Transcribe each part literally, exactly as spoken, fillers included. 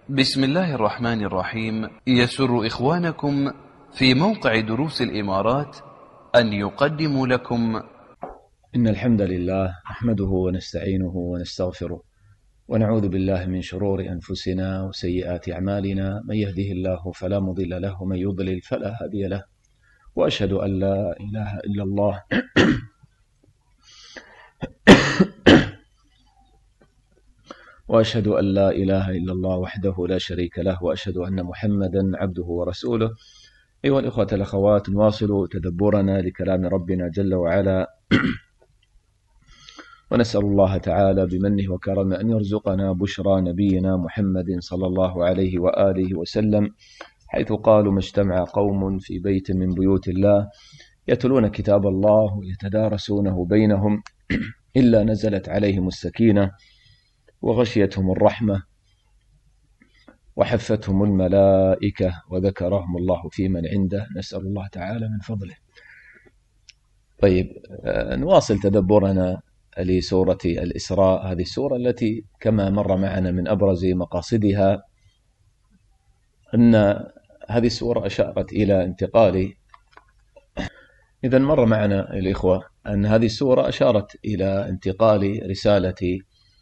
بسم الله الرحمن الرحيم. يسر إخوانكم في موقع دروس الإمارات أن يقدموا لكم إن الحمد لله نحمده ونستعينه ونستغفره ونعوذ بالله من شرور أنفسنا وسيئات أعمالنا، من يهده الله فلا مضل له ومن يضلل فلا هادي له، وأشهد أن لا إله إلا الله وأشهد أن لا إله إلا الله وحده لا شريك له، وأشهد أن محمدا عبده ورسوله. أيها الإخوة الأخوات، نواصل تدبرنا لكلام ربنا جل وعلا، ونسأل الله تعالى بمنه وكرمه أن يرزقنا بشرى نبينا محمد صلى الله عليه وآله وسلم، حيث قالوا: ما اجتمع قوم في بيت من بيوت الله يتلون كتاب الله ويتدارسونه بينهم إلا نزلت عليهم السكينة وغشيتهم الرحمة وحفتهم الملائكة وذكرهم الله في من عنده. نسأل الله تعالى من فضله. طيب، نواصل تدبرنا لسورة الإسراء، هذه السورة التي كما مر معنا من أبرز مقاصدها أن هذه السورة أشارت إلى انتقال إذن مر معنا الإخوة أن هذه السورة أشارت إلى انتقال رسالة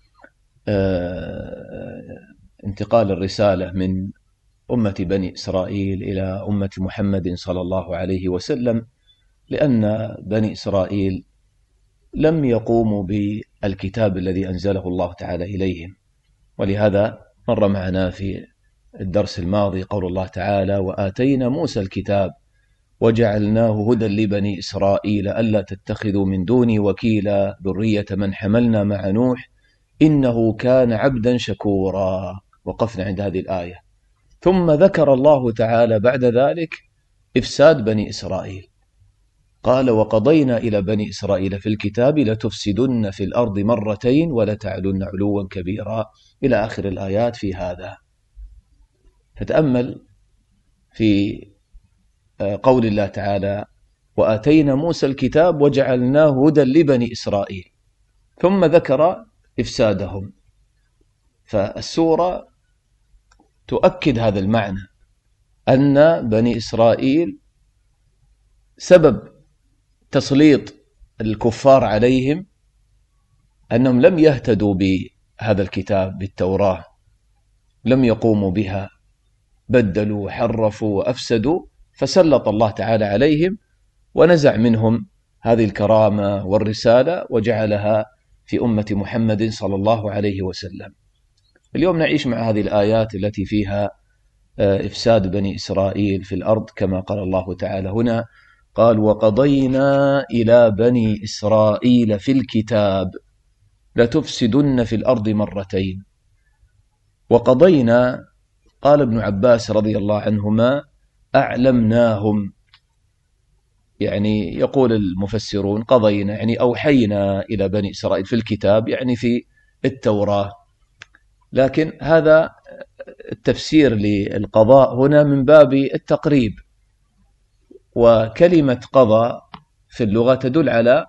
انتقال الرسالة من أمة بني إسرائيل إلى أمة محمد صلى الله عليه وسلم، لأن بني إسرائيل لم يقوموا بالكتاب الذي أنزله الله تعالى إليهم. ولهذا مر معنا في الدرس الماضي قول الله تعالى: وآتينا موسى الكتاب وجعلناه هدى لبني إسرائيل ألا تتخذوا من دوني وكيلا ذرية من حملنا مع نوح إنه كان عبدا شكورا. وقفنا عند هذه الآية، ثم ذكر الله تعالى بعد ذلك إفساد بني إسرائيل، قال: وقضينا إلى بني إسرائيل في الكتاب لتفسدن في الأرض مرتين ولتعلن علوا كبيرا، إلى آخر الآيات في هذا. فتأمل في قول الله تعالى: وآتينا موسى الكتاب وجعلناه هدى لبني إسرائيل، ثم ذكر إفسادهم. فالسورة تؤكد هذا المعنى، أن بني إسرائيل سبب تسليط الكفار عليهم أنهم لم يهتدوا بهذا الكتاب، بالتوراة، لم يقوموا بها، بدلوا وحرفوا وأفسدوا، فسلط الله تعالى عليهم ونزع منهم هذه الكرامة والرسالة وجعلها في أمة محمد صلى الله عليه وسلم. اليوم نعيش مع هذه الآيات التي فيها إفساد بني إسرائيل في الأرض، كما قال الله تعالى هنا، قال: وقضينا إلى بني إسرائيل في الكتاب لتفسدن في الأرض مرتين. وقضينا، قال ابن عباس رضي الله عنهما: أعلمناهم، يعني يقول المفسرون قضينا يعني أوحينا إلى بني إسرائيل في الكتاب، يعني في التوراة. لكن هذا التفسير للقضاء هنا من باب التقريب، وكلمة قضى في اللغة تدل على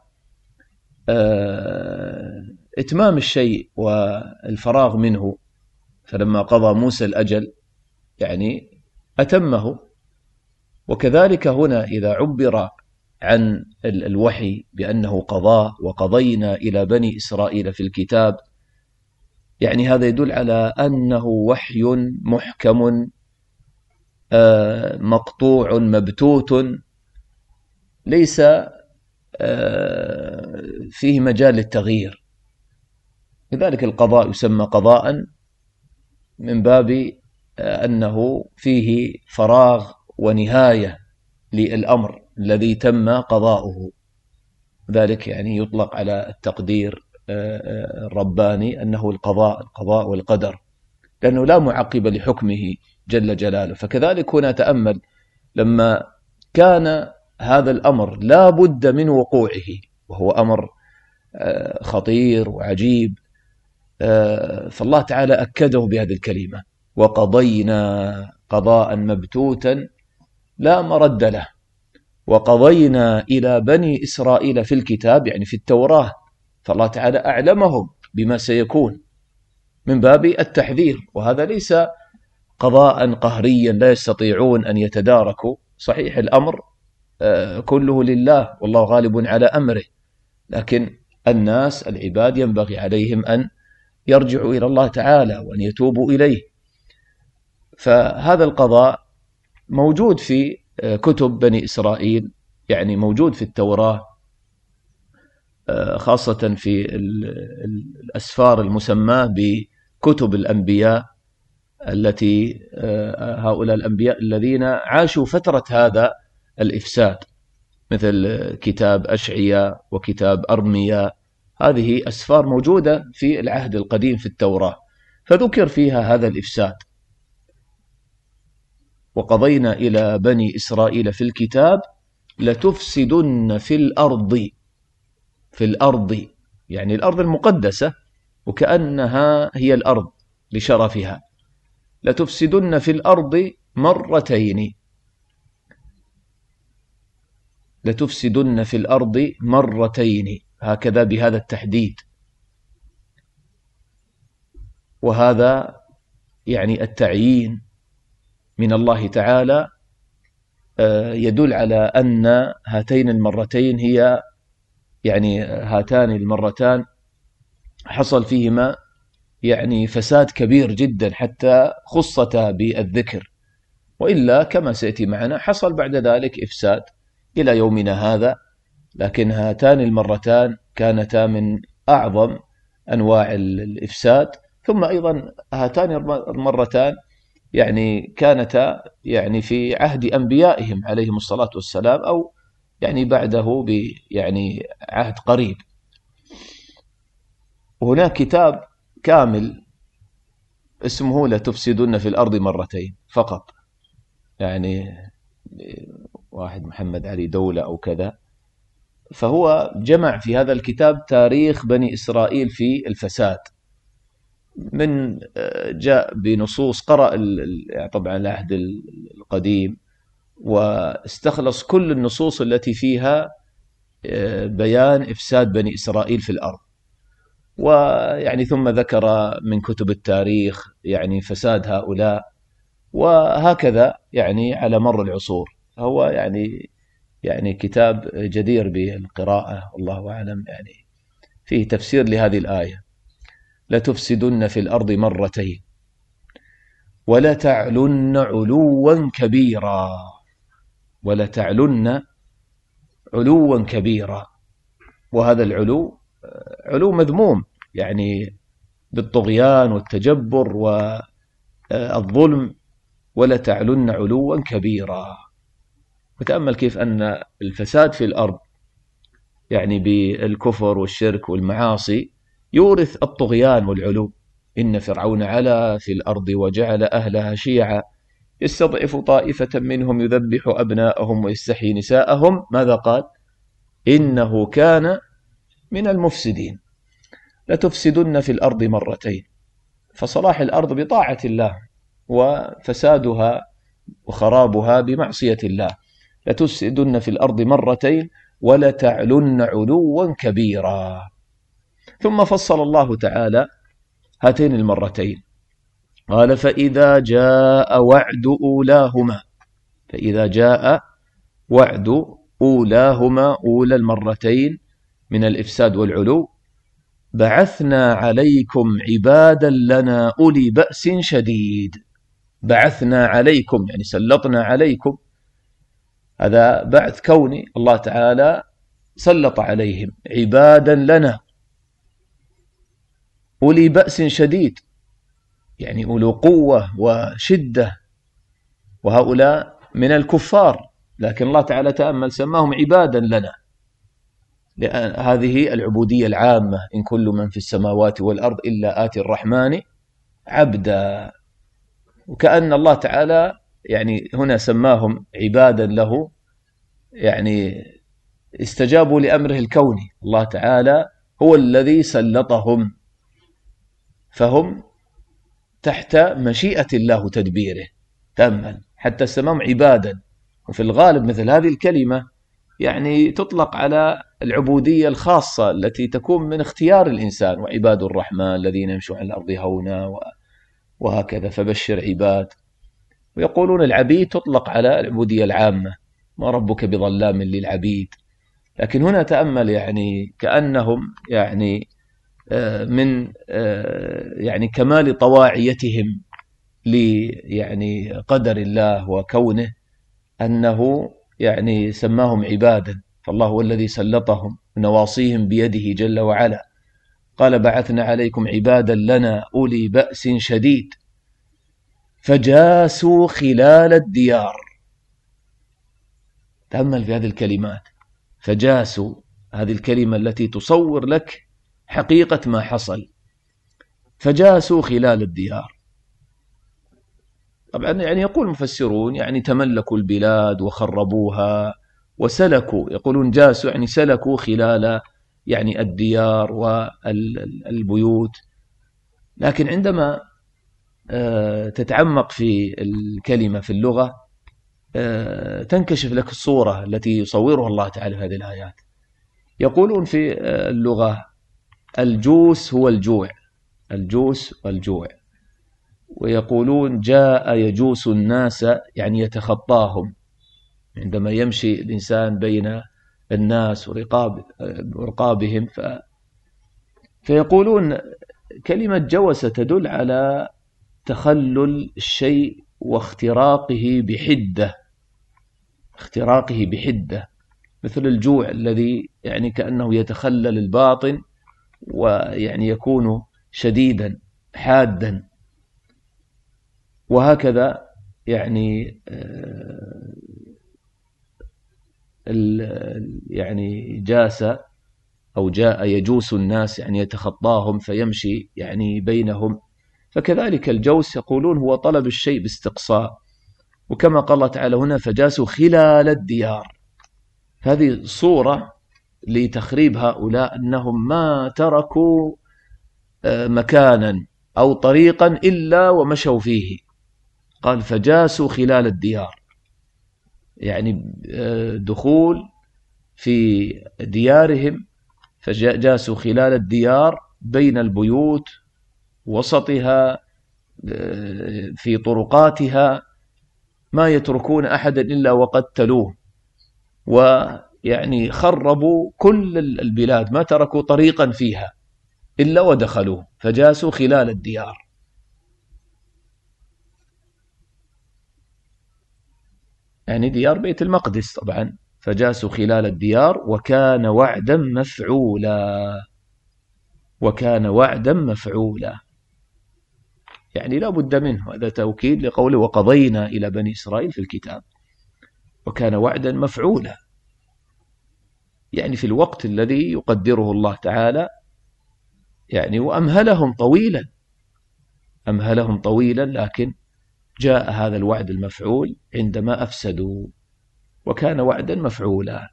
إتمام الشيء والفراغ منه، فلما قضى موسى الأجل يعني أتمه. وكذلك هنا إذا عبر عن الوحي بأنه قضاء وقضينا إلى بني إسرائيل في الكتاب، يعني هذا يدل على أنه وحي محكم مقطوع مبتوت، ليس فيه مجال للتغيير. لذلك القضاء يسمى قضاء من باب أنه فيه فراغ ونهاية للأمر الذي تم قضاؤه، ذلك يعني يطلق على التقدير الرباني أنه القضاء القضاء والقدر، لأنه لا معقب لحكمه جل جلاله. فكذلك هنا تأمل لما كان هذا الأمر لا بد من وقوعه، وهو أمر خطير وعجيب، فالله تعالى أكده بهذه الكلمة: وقضينا، قضاء مبتوتا لا مرد له. وقضينا إلى بني إسرائيل في الكتاب يعني في التوراة، فالله تعالى أعلمهم بما سيكون من باب التحذير، وهذا ليس قضاء قهريا لا يستطيعون أن يتداركوا. صحيح الأمر كله لله والله غالب على أمره، لكن الناس العباد ينبغي عليهم أن يرجعوا إلى الله تعالى وأن يتوبوا إليه. فهذا القضاء موجود في كتب بني إسرائيل، يعني موجود في التوراة، خاصة في الأسفار المسماة بكتب الأنبياء، التي هؤلاء الأنبياء الذين عاشوا فترة هذا الإفساد، مثل كتاب أشعياء وكتاب أرميا. هذه أسفار موجودة في العهد القديم في التوراة، فذكر فيها هذا الإفساد. وقضينا إلى بني إسرائيل في الكتاب لتفسدن في الأرض، في الأرض يعني الأرض المقدسة، وكأنها هي الأرض لشرفها، لتفسدن في الأرض مرتين، لتفسدن في الأرض مرتين، هكذا بهذا التحديد. وهذا يعني التعيين من الله تعالى يدل على أن هاتين المرتين هي يعني هاتان المرتان حصل فيهما يعني فساد كبير جدا حتى خصتا بالذكر، وإلا كما سيأتي معنا حصل بعد ذلك إفساد إلى يومنا هذا. لكن هاتان المرتان كانتا من أعظم أنواع الإفساد. ثم أيضا هاتان المرتان يعني كانتا يعني في عهد أنبيائهم عليهم الصلاة والسلام، أو يعني بعده يعني عهد قريب. وهناك كتاب كامل اسمه لتفسدن في الأرض مرتين فقط، يعني واحد محمد علي دولة أو كذا، فهو جمع في هذا الكتاب تاريخ بني إسرائيل في الفساد، من جاء بنصوص قرأ طبعا العهد القديم واستخلص كل النصوص التي فيها بيان إفساد بني إسرائيل في الأرض، ويعني ثم ذكر من كتب التاريخ يعني فساد هؤلاء، وهكذا يعني على مر العصور. هو يعني يعني كتاب جدير بالقراءة، والله أعلم، يعني فيه تفسير لهذه الآية: لتفسدن في الأرض مرتين ولتعلن علوا كبيرا، ولتعلن علوا كبيرا. وهذا العلو علو مذموم، يعني بالطغيان والتجبر والظلم، ولتعلن علوا كبيرا. وتأمل كيف أن الفساد في الأرض يعني بالكفر والشرك والمعاصي يورث الطغيان والعلو. إن فرعون علا في الأرض وجعل أهلها شيعا يستضعف طائفة منهم يذبح أبناءهم ويستحيي نساءهم. ماذا قال؟ إنه كان من المفسدين. لتفسدن في الأرض مرتين، فصلاح الأرض بطاعة الله، وفسادها وخرابها بمعصية الله. لتفسدن في الأرض مرتين ولتعلن علوا كبيرا. ثم فصل الله تعالى هاتين المرتين، قال: فإذا جاء وعد أولاهما، فإذا جاء وعد أولاهما، أولى المرتين من الإفساد والعلو، بعثنا عليكم عبادا لنا أولي بأس شديد. بعثنا عليكم يعني سلطنا عليكم، هذا بعث كوني، الله تعالى سلط عليهم عبادا لنا أولي بأس شديد، يعني أولو قوة وشدة، وهؤلاء من الكفار، لكن الله تعالى تأمل سماهم عبادا لنا، لأن هذه العبودية العامة: إن كل من في السماوات والأرض إلا آتي الرحمن عبدا. وكأن الله تعالى يعني هنا سماهم عبادا له، يعني استجابوا لأمره الكوني، الله تعالى هو الذي سلطهم، فهم تحت مشيئة الله تدبيره. تأمل حتى سماهم عبادا. وفي الغالب مثل هذه الكلمة يعني تطلق على العبودية الخاصة التي تكون من اختيار الإنسان: وعباد الرحمن الذين يمشون على الأرض هونا، وهكذا. فبشر عباد ويقولون العبيد تطلق على العبودية العامة، ما ربك بظلام للعبيد. لكن هنا تأمل يعني كأنهم يعني من يعني كمال طواعيتهم ل يعني قدر الله وكونه أنه يعني سماهم عبادا، فالله هو الذي سلطهم، نواصيهم بيده جل وعلا. قال بعثنا عليكم عبادا لنا أولي بأس شديد فجاسوا خلال الديار. تأمل في هذه الكلمات، فجاسوا، هذه الكلمة التي تصور لك حقيقة ما حصل. فجاسوا خلال الديار، طبعا يعني يقول المفسرون يعني تملكوا البلاد وخربوها وسلكوا، يقولون جاسوا يعني سلكوا خلال يعني الديار والبيوت. لكن عندما تتعمق في الكلمة في اللغة تنكشف لك الصورة التي يصورها الله تعالى في هذه الآيات. يقولون في اللغة الجوس هو الجوع، الجوس والجوع. ويقولون جاء يجوس الناس يعني يتخطاهم، عندما يمشي الإنسان بين الناس ورقاب ورقابهم. ف... فيقولون كلمة جوس تدل على تخلل الشيء واختراقه بحدة، اختراقه بحدة، مثل الجوع الذي يعني كأنه يتخلل الباطن ويعني يكون شديدا حادا. وهكذا يعني يعني جاس أو جاء يجوس الناس يعني يتخطاهم فيمشي يعني بينهم. فكذلك الجوس يقولون هو طلب الشيء باستقصاء، وكما قال تعالى هنا فجاسوا خلال الديار. هذه صورة لتخريب هؤلاء، أنهم ما تركوا مكانا أو طريقا إلا ومشوا فيه. قال فجاسوا خلال الديار، يعني دخول في ديارهم، فجاسوا خلال الديار بين البيوت وسطها في طرقاتها، ما يتركون أحدا إلا وقتلوه، ويعني خربوا كل البلاد، ما تركوا طريقا فيها إلا ودخلوه. فجاسوا خلال الديار. يعني ديار بيت المقدس طبعا. فجاسوا خلال الديار وكان وعدا مفعولا، وكان وعدا مفعولا، يعني لا بد منه. هذا توكيد لقوله وقضينا إلى بني إسرائيل في الكتاب، وكان وعدا مفعولا، يعني في الوقت الذي يقدره الله تعالى، يعني وأمهلهم طويلا، أمهلهم طويلا، لكن جاء هذا الوعد المفعول عندما أفسدوا، وكان وعدا مفعولا.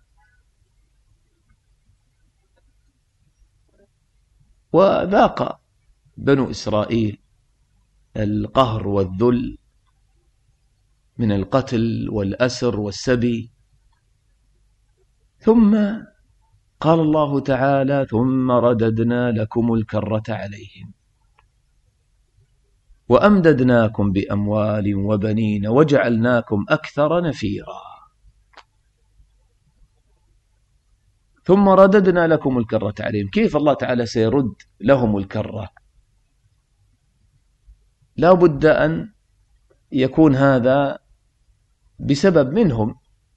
وذاق بنو إسرائيل القهر والذل من القتل والأسر والسبي. ثم قال الله تعالى ثم رددنا لكم الكرة عليهم وأمددناكم بأموال وبنين وجعلناكم أكثر نفيرا. ثم رددنا لكم الكرة عليهم. كيف الله تعالى سيرد لهم الكرة؟ لا بد أن يكون هذا بسبب منهم،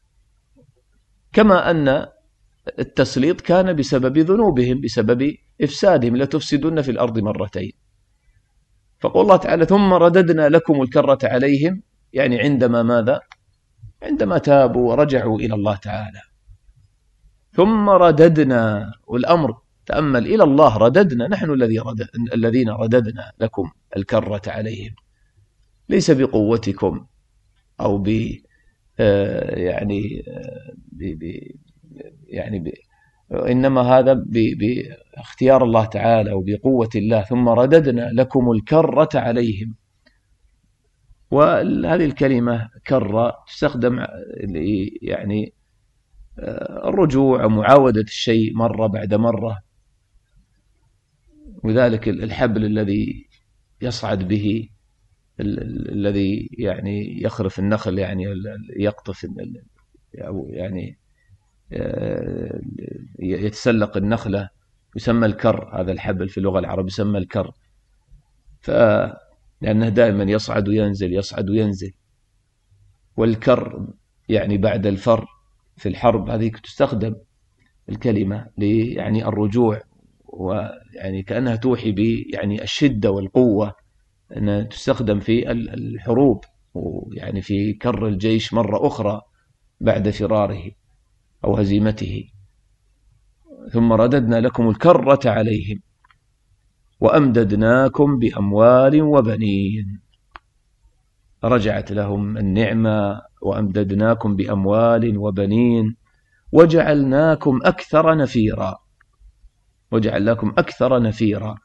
كما أن التسليط كان بسبب ذنوبهم، بسبب إفسادهم، لتفسدن في الأرض مرتين. فقال الله تعالى ثم رددنا لكم الكرة عليهم، يعني عندما ماذا؟ عندما تابوا ورجعوا إلى الله تعالى. ثم رددنا، والأمر تأمل إلى الله، رددنا، نحن الذي رد... الذين رددنا لكم الكرة عليهم، ليس بقوتكم أو ب آه يعني آه ب... ب... يعني ب... إنما هذا ب... باختيار الله تعالى وبقوة الله. ثم رددنا لكم الكرة عليهم. وهذه الكلمة كرة تستخدم يعني الرجوع ومعاودة الشيء مرة بعد مرة، وذلك الحبل الذي يصعد به الذي يعني يخرف النخل، يعني يقطف أو يعني يتسلق النخلة، يسمى الكر. هذا الحبل في اللغة العربية يسمى الكر، لأنه دائما يصعد وينزل يصعد وينزل. والكر يعني بعد الفر في الحرب، هذه تستخدم الكلمة يعني الرجوع، ويعني كأنها توحي ب يعني الشدة والقوة، أنها تستخدم في الحروب، ويعني في كر الجيش مرة أخرى بعد فراره أو هزيمته. ثم رددنا لكم الكرة عليهم وأمددناكم بأموال وبنين. رجعت لهم النعمة وأمددناكم بأموال وبنين وجعلناكم أكثر نفيرا. وجعلناكم أكثر نفيرا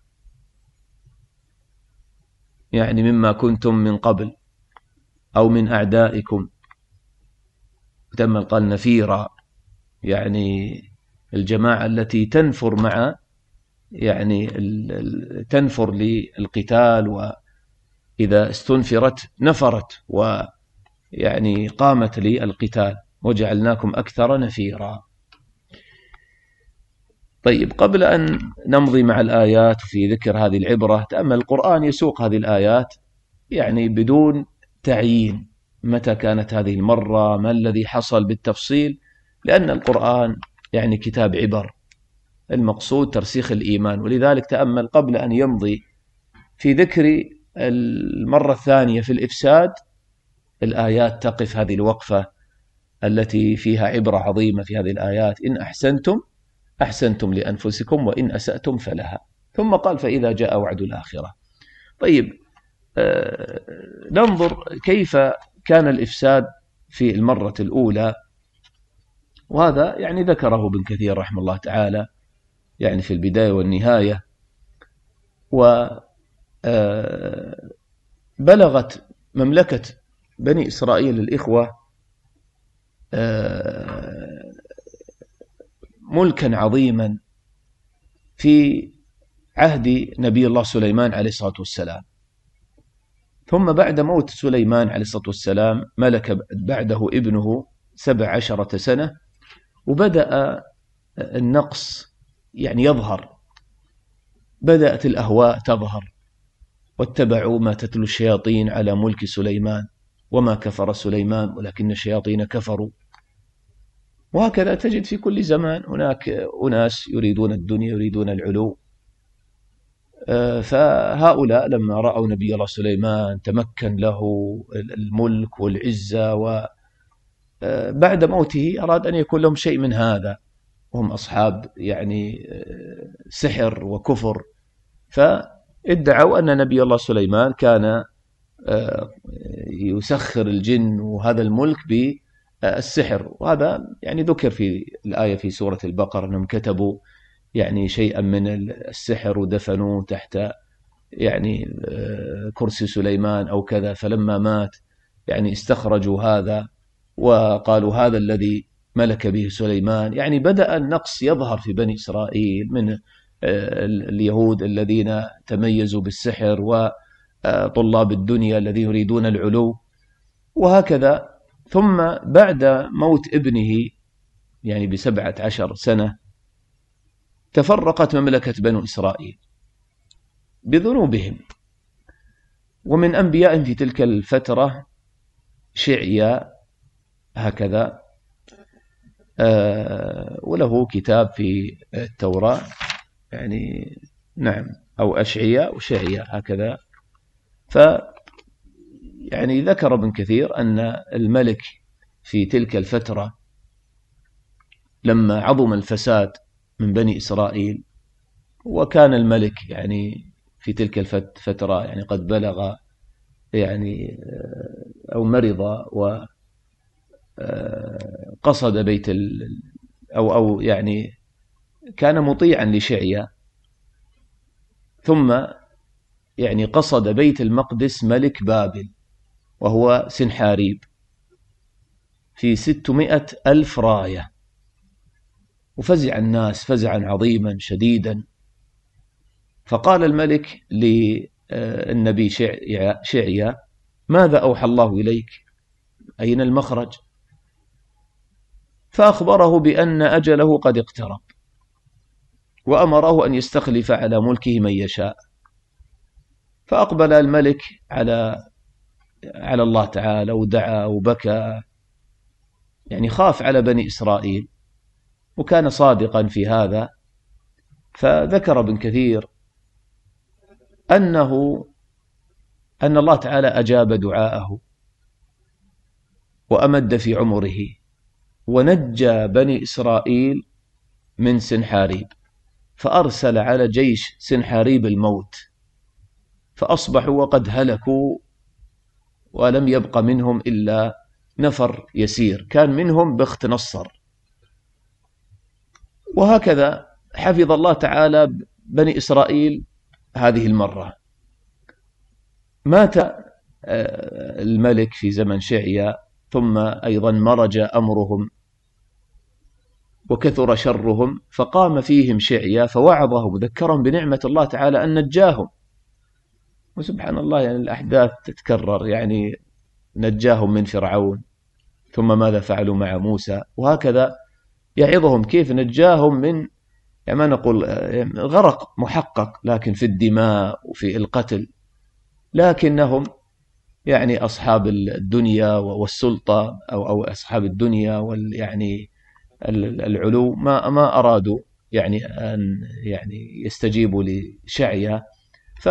يعني مما كنتم من قبل أو من أعدائكم. تم قال نفيرا يعني الجماعة التي تنفر مع يعني تنفر للقتال، وإذا استنفرت نفرت ويعني قامت للقتال. وجعلناكم أكثر نفيرا. طيب، قبل أن نمضي مع الآيات في ذكر هذه العبرة، تأمل القرآن يسوق هذه الآيات يعني بدون تعيين متى كانت هذه المرة، ما الذي حصل بالتفصيل، لأن القرآن يعني كتاب عبر، المقصود ترسيخ الإيمان. ولذلك تأمل قبل أن يمضي في ذكر المرة الثانية في الإفساد، الآيات تقف هذه الوقفة التي فيها عبرة عظيمة في هذه الآيات. إن أحسنتم أحسنتم لأنفسكم وإن أسأتم فلها. ثم قال فإذا جاء وعد الآخرة. طيب، آه ننظر كيف كان الإفساد في المرة الأولى، وهذا يعني ذكره ابن كثير رحمه الله تعالى يعني في البداية والنهاية. وبلغت مملكة بني إسرائيل الإخوة ملكا عظيما في عهد نبي الله سليمان عليه الصلاة والسلام. ثم بعد موت سليمان عليه الصلاة والسلام ملك بعده ابنه سبع عشرة سنة، وبدأ النقص يعني يظهر، بدأت الأهواء تظهر، واتبعوا ما تتلو الشياطين على ملك سليمان وما كفر سليمان ولكن الشياطين كفروا. وهكذا تجد في كل زمان هناك أناس يريدون الدنيا يريدون العلو. فهؤلاء لما رأوا نبي الله سليمان تمكن له الملك والعزة، وبعد موته أراد أن يكون لهم شيء من هذا، وهم أصحاب يعني سحر وكفر، فادعوا أن نبي الله سليمان كان يسخر الجن وهذا الملك بالسحر. وهذا يعني ذكر في الآية في سورة البقرة أنهم كتبوا يعني شيئا من السحر ودفنوه تحت يعني كرسي سليمان أو كذا، فلما مات يعني استخرجوا هذا وقالوا هذا الذي ملك به سليمان. يعني بدأ النقص يظهر في بني إسرائيل من اليهود الذين تميزوا بالسحر وطلاب الدنيا الذين يريدون العلو، وهكذا. ثم بعد موت ابنه يعني بسبعة عشر سنة تفرقت مملكة بنو إسرائيل بذنوبهم. ومن أنبيائهم في تلك الفترة شعيا هكذا، آه وله كتاب في التوراة يعني نعم، أو أشعيا وشعيا هكذا. ف يعني ذكر ابن كثير أن الملك في تلك الفترة لما عظم الفساد من بني إسرائيل، وكان الملك يعني في تلك الفترة يعني قد بلغ يعني أو مرض وقصد بيت ال أو أو يعني كان مطيعا لشعيا، ثم يعني قصد بيت المقدس ملك بابل وهو سنحاريب في ستمائة ألف راية، وفزع الناس فزعا عظيما شديدا. فقال الملك النبي شعيا: ماذا أوحى الله إليك؟ أين المخرج؟ فأخبره بأن أجله قد اقترب، وأمره أن يستخلف على ملكه من يشاء. فأقبل الملك على على الله تعالى ودعا وبكى، يعني خاف على بني إسرائيل، وكان صادقا في هذا. فذكر ابن كثير أنه أن الله تعالى أجاب دعاءه وأمد في عمره ونجى بني إسرائيل من سنحاريب، فأرسل على جيش سنحاريب الموت، فأصبحوا وقد هلكوا ولم يبق منهم إلا نفر يسير، كان منهم بخت نصر. وهكذا حفظ الله تعالى بني إسرائيل هذه المرة. مات الملك في زمن شعيا، ثم أيضا مرج أمرهم وكثر شرهم، فقام فيهم شعيا فوعظهم وذكرهم بنعمة الله تعالى أن نجاهم. وسبحان الله، يعني الأحداث تتكرر، يعني نجاهم من فرعون، ثم ماذا فعلوا مع موسى، وهكذا يعظهم كيف نجاهم من، يعني ما نقول غرق محقق، لكن في الدماء وفي القتل، لكنهم يعني أصحاب الدنيا والسلطة أو أو أصحاب الدنيا وال يعني العلو ما ما أرادوا يعني أن يعني يستجيبوا لشعيا، ف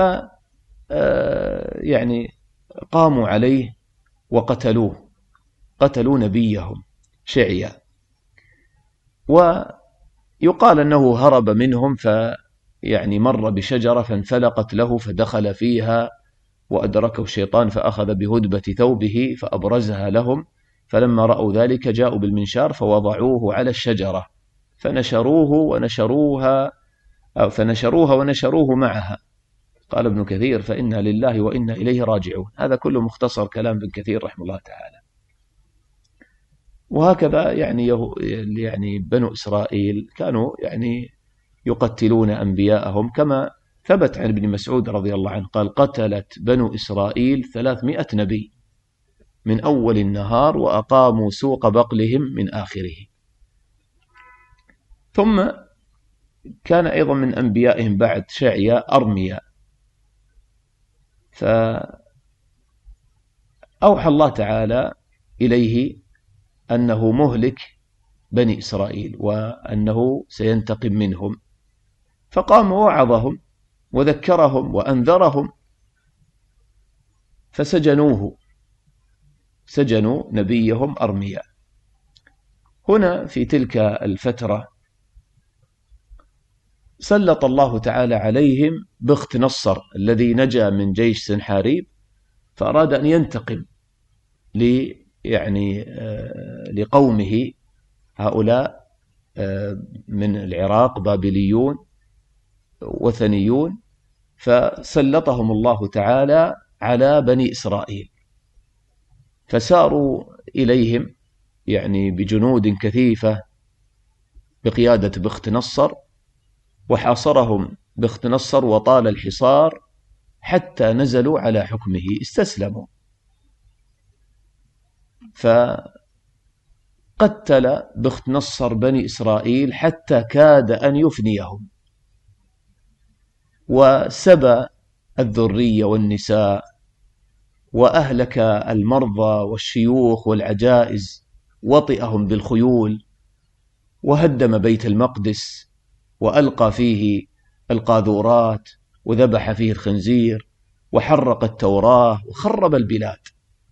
يعني قاموا عليه وقتلوه، قتلوا نبيهم شعيا. ويقال أنه هرب منهم، فيعني مر بشجرة فانفلقت له فدخل فيها وأدركه الشيطان فأخذ بهدبة ثوبه فأبرزها لهم، فلما رأوا ذلك جاءوا بالمنشار فوضعوه على الشجرة فنشروه ونشروها أو فنشروها ونشروه معها. قال ابن كثير: فإنا لله وإنا إليه راجعون. هذا كله مختصر كلام ابن كثير رحمه الله تعالى. وهكذا يعني يعني بنو إسرائيل كانوا يعني يقتلون أنبياءهم، كما ثبت عن ابن مسعود رضي الله عنه قال: قتلت بنو إسرائيل ثلاثمائة نبي من أول النهار وأقاموا سوق بقلهم من آخره. ثم كان أيضا من أنبيائهم بعد شعيا أرميا، فأوحى الله تعالى إليه أنه مهلك بني إسرائيل وأنه سينتقم منهم، فقام ووعظهم وذكرهم وأنذرهم، فسجنوه، سجنوا نبيهم أرميا. هنا في تلك الفترة سلط الله تعالى عليهم بخت نصر الذي نجا من جيش سنحاريب، فأراد أن ينتقم ل يعني لقومه هؤلاء من العراق بابليون وثنيون، فسلطهم الله تعالى على بني إسرائيل، فساروا إليهم يعني بجنود كثيفة بقيادة بخت نصر، وحاصرهم بخت نصر وطال الحصار حتى نزلوا على حكمه، استسلموا. فقتل بخت نصر بني إسرائيل حتى كاد أن يفنيهم، وسبى الذرية والنساء، وأهلك المرضى والشيوخ والعجائز، وطئهم بالخيول، وهدم بيت المقدس وألقى فيه القاذورات وذبح فيه الخنزير وحرق التوراة وخرب البلاد.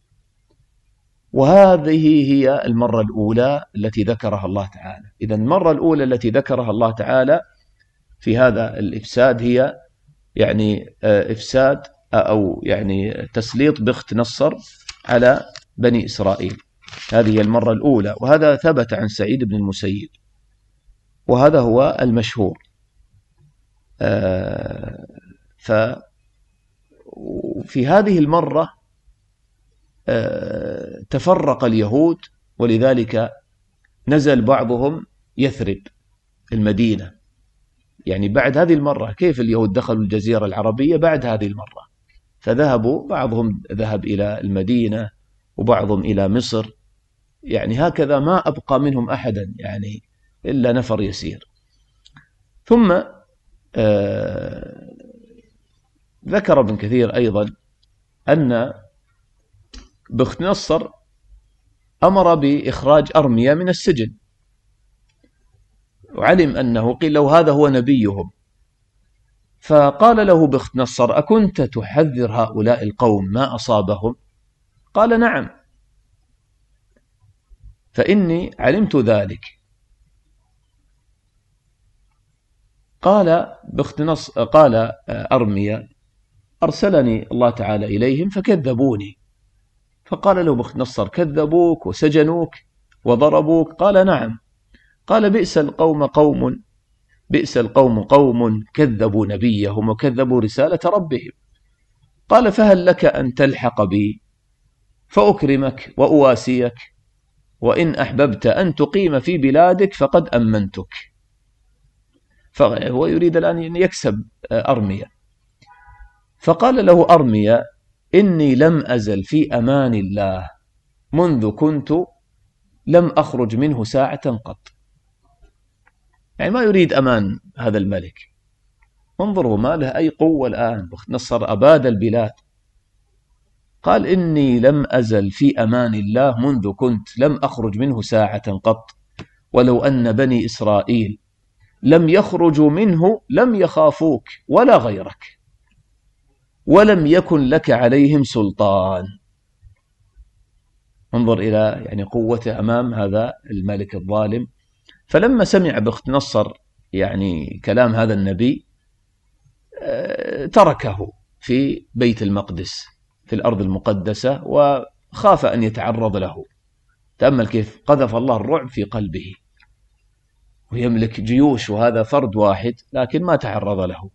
وهذه هي المرة الأولى التي ذكرها الله تعالى. إذا المرة الأولى التي ذكرها الله تعالى في هذا الإفساد هي يعني إفساد أو يعني تسليط بخت نصر على بني إسرائيل، هذه هي المرة الأولى. وهذا ثبت عن سعيد بن المسيب، وهذا هو المشهور. ففي هذه المرة تفرق اليهود، ولذلك نزل بعضهم يثرب المدينة. يعني بعد هذه المرة كيف اليهود دخلوا الجزيرة العربية؟ بعد هذه المرة فذهبوا، بعضهم ذهب إلى المدينة وبعضهم إلى مصر، يعني هكذا ما أبقى منهم أحدا يعني إلا نفر يسير. ثم آه ذكر ابن كثير أيضا أن بختنصر أمر بإخراج أرميا من السجن، وعلم أنه قيل لو هذا هو نبيهم، فقال له بختنصر: أكنت تحذر هؤلاء القوم ما أصابهم؟ قال: نعم، فإني علمت ذلك. قال بختنصر قال أرميا: أرسلني الله تعالى إليهم فكذبوني. فقال له بختنصر: كذبوك وسجنوك وضربوك؟ قال: نعم. قال: بئس القوم قوم بئس القوم قوم كذبوا نبيهم وكذبوا رسالة ربهم. قال: فهل لك أن تلحق بي فأكرمك وأواسيك، وإن أحببت أن تقيم في بلادك فقد أمنتك. فهو يريد الآن أن يكسب أرميا. فقال له أرميا: إني لم أزل في أمان الله منذ كنت لم أخرج منه ساعة قط. يعني ما يريد أمان هذا الملك. انظروا ما له أي قوة الآن، بختنصر أباد البلاد. قال: إني لم أزل في أمان الله منذ كنت لم أخرج منه ساعة قط، ولو أن بني إسرائيل لم يخرجوا منه لم يخافوك ولا غيرك، ولم يكن لك عليهم سلطان. انظر إلى يعني قوته أمام هذا الملك الظالم. فلما سمع بختنصر يعني كلام هذا النبي تركه في بيت المقدس في الأرض المقدسة، وخاف أن يتعرض له. تأمل كيف قذف الله الرعب في قلبه، ويملك جيوش وهذا فرد واحد، لكن ما تعرض له.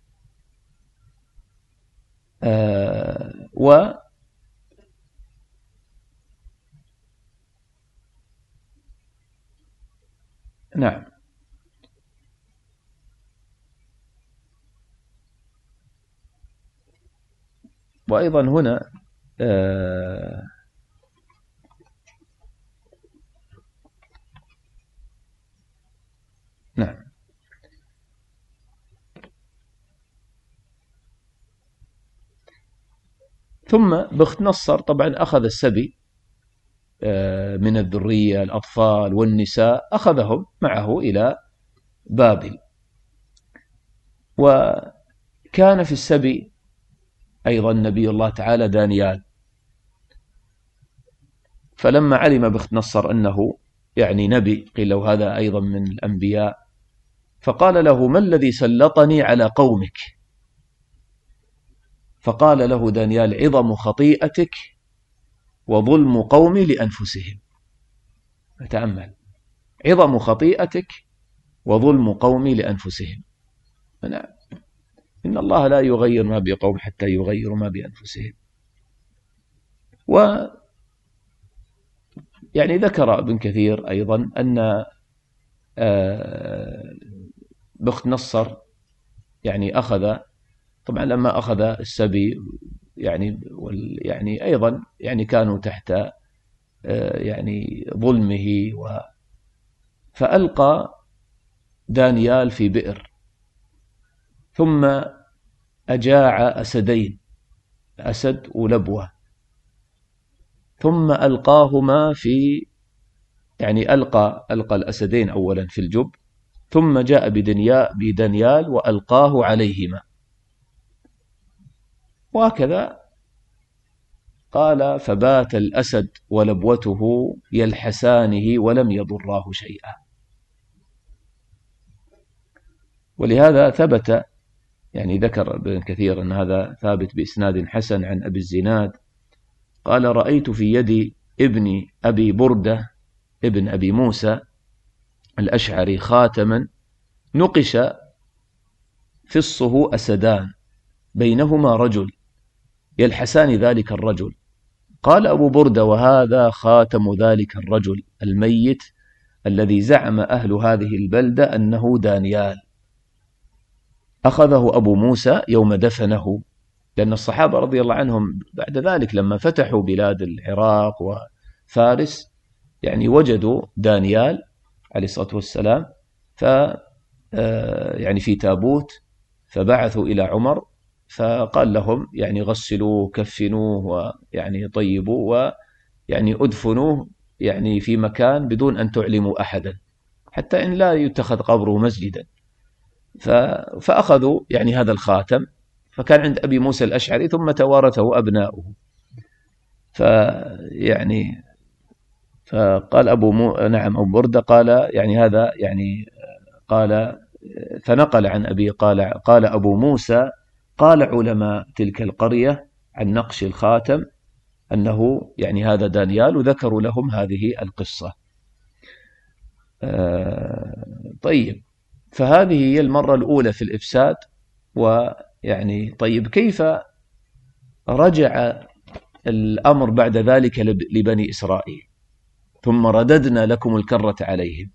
آه و نعم. وأيضا هنا آه نعم ثم بختنصر طبعا أخذ السبي من الذرية، الأطفال والنساء، أخذهم معه إلى بابل. وكان في السبي أيضا نبي الله تعالى دانيال. فلما علم بختنصر أنه يعني نبي، قيل له هذا أيضا من الأنبياء، فقال له: ما الذي سلطني على قومك؟ فقال له دانيال: عظم خطيئتك وظلم قومي لأنفسهم. تأمل، عظم خطيئتك وظلم قومي لأنفسهم. نعم، إن الله لا يغير ما بقوم حتى يغيروا ما بأنفسهم. و يعني ذكر ابن كثير أيضا أن بختنصر يعني أخذ، طبعا لما أخذ السبي يعني يعني أيضا يعني كانوا تحت يعني ظلمه، و فألقى دانيال في بئر، ثم أجاع أسدين، أسد ولبوة، ثم ألقاهما في يعني ألقى ألقى الأسدين أولا في الجب، ثم جاء بدانيال وألقاه عليهما. وهكذا قال: فبات الأسد ولبوته يلحسانه ولم يضراه شيئا. ولهذا ثبت يعني ذكر ابن كثير أن هذا ثابت بإسناد حسن عن أبي الزناد قال: رأيت في يد ابن أبي بردة ابن أبي موسى الأشعري خاتما نقش فصه أسدان بينهما رجل يلحسان ذلك الرجل. قال أبو بردة: وهذا خاتم ذلك الرجل الميت الذي زعم أهل هذه البلدة أنه دانيال، أخذه أبو موسى يوم دفنه لأن الصحابة رضي الله عنهم بعد ذلك لما فتحوا بلاد العراق وفارس يعني وجدوا دانيال عليه الصلاة والسلام ف يعني في تابوت، فبعثوا إلى عمر فقال لهم يعني غسلوه كفنوه ويعني طيبوه ويعني أدفنوه يعني في مكان بدون أن تعلموا أحدا حتى إن لا يتخذ قبره مسجدا. فأخذوا يعني هذا الخاتم، فكان عند أبي موسى الأشعري ثم توارثه أبناؤه. فيعني فقال أبو مو... نعم أبو بردة قال يعني هذا يعني قال فنقل عن أبي قال قال أبو موسى قال علماء تلك القرية عن نقش الخاتم أنه يعني هذا دانيال، وذكروا لهم هذه القصة. آه طيب، فهذه هي المرة الأولى في الإفساد. ويعني طيب كيف رجع الأمر بعد ذلك لبني إسرائيل؟ ثم رددنا لكم الكرة عليهم.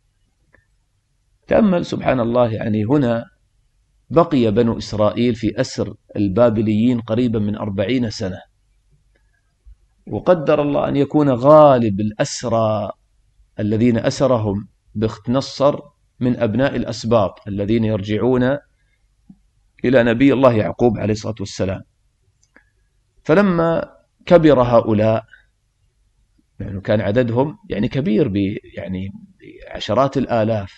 تأمل سبحان الله، يعني هنا بقي بنو إسرائيل في أسر البابليين قريبا من أربعين سنة، وقدر الله أن يكون غالب الأسرى الذين أسرهم بخت نصر من أبناء الأسباط الذين يرجعون إلى نبي الله يعقوب عليه الصلاة والسلام. فلما كبر هؤلاء، يعني كان عددهم يعني كبير ب يعني عشرات الآلاف،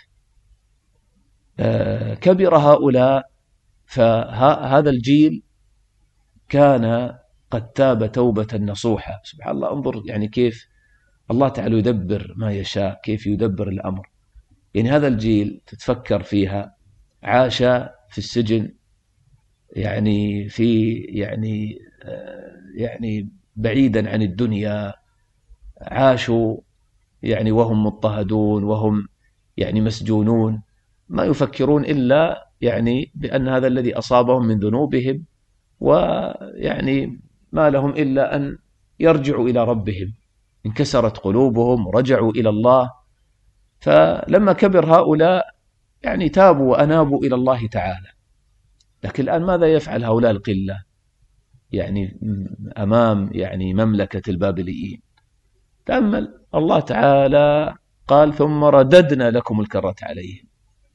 كبر هؤلاء، فهذا الجيل كان قد تاب توبة نصوحة. سبحان الله، انظر يعني كيف الله تعالى يدبر ما يشاء، كيف يدبر الأمر. يعني هذا الجيل تتفكر فيها عاش في السجن، يعني في يعني يعني بعيدا عن الدنيا، عاشوا يعني وهم مضطهدون وهم يعني مسجونون، ما يفكرون إلا يعني بأن هذا الذي أصابهم من ذنوبهم، ويعني ما لهم إلا أن يرجعوا إلى ربهم. انكسرت قلوبهم ورجعوا إلى الله. فلما كبر هؤلاء يعني تابوا وأنابوا إلى الله تعالى. لكن الآن ماذا يفعل هؤلاء القلة يعني أمام يعني مملكة البابليين؟ تأمل الله تعالى قال ثم رددنا لكم الكرة عليهم.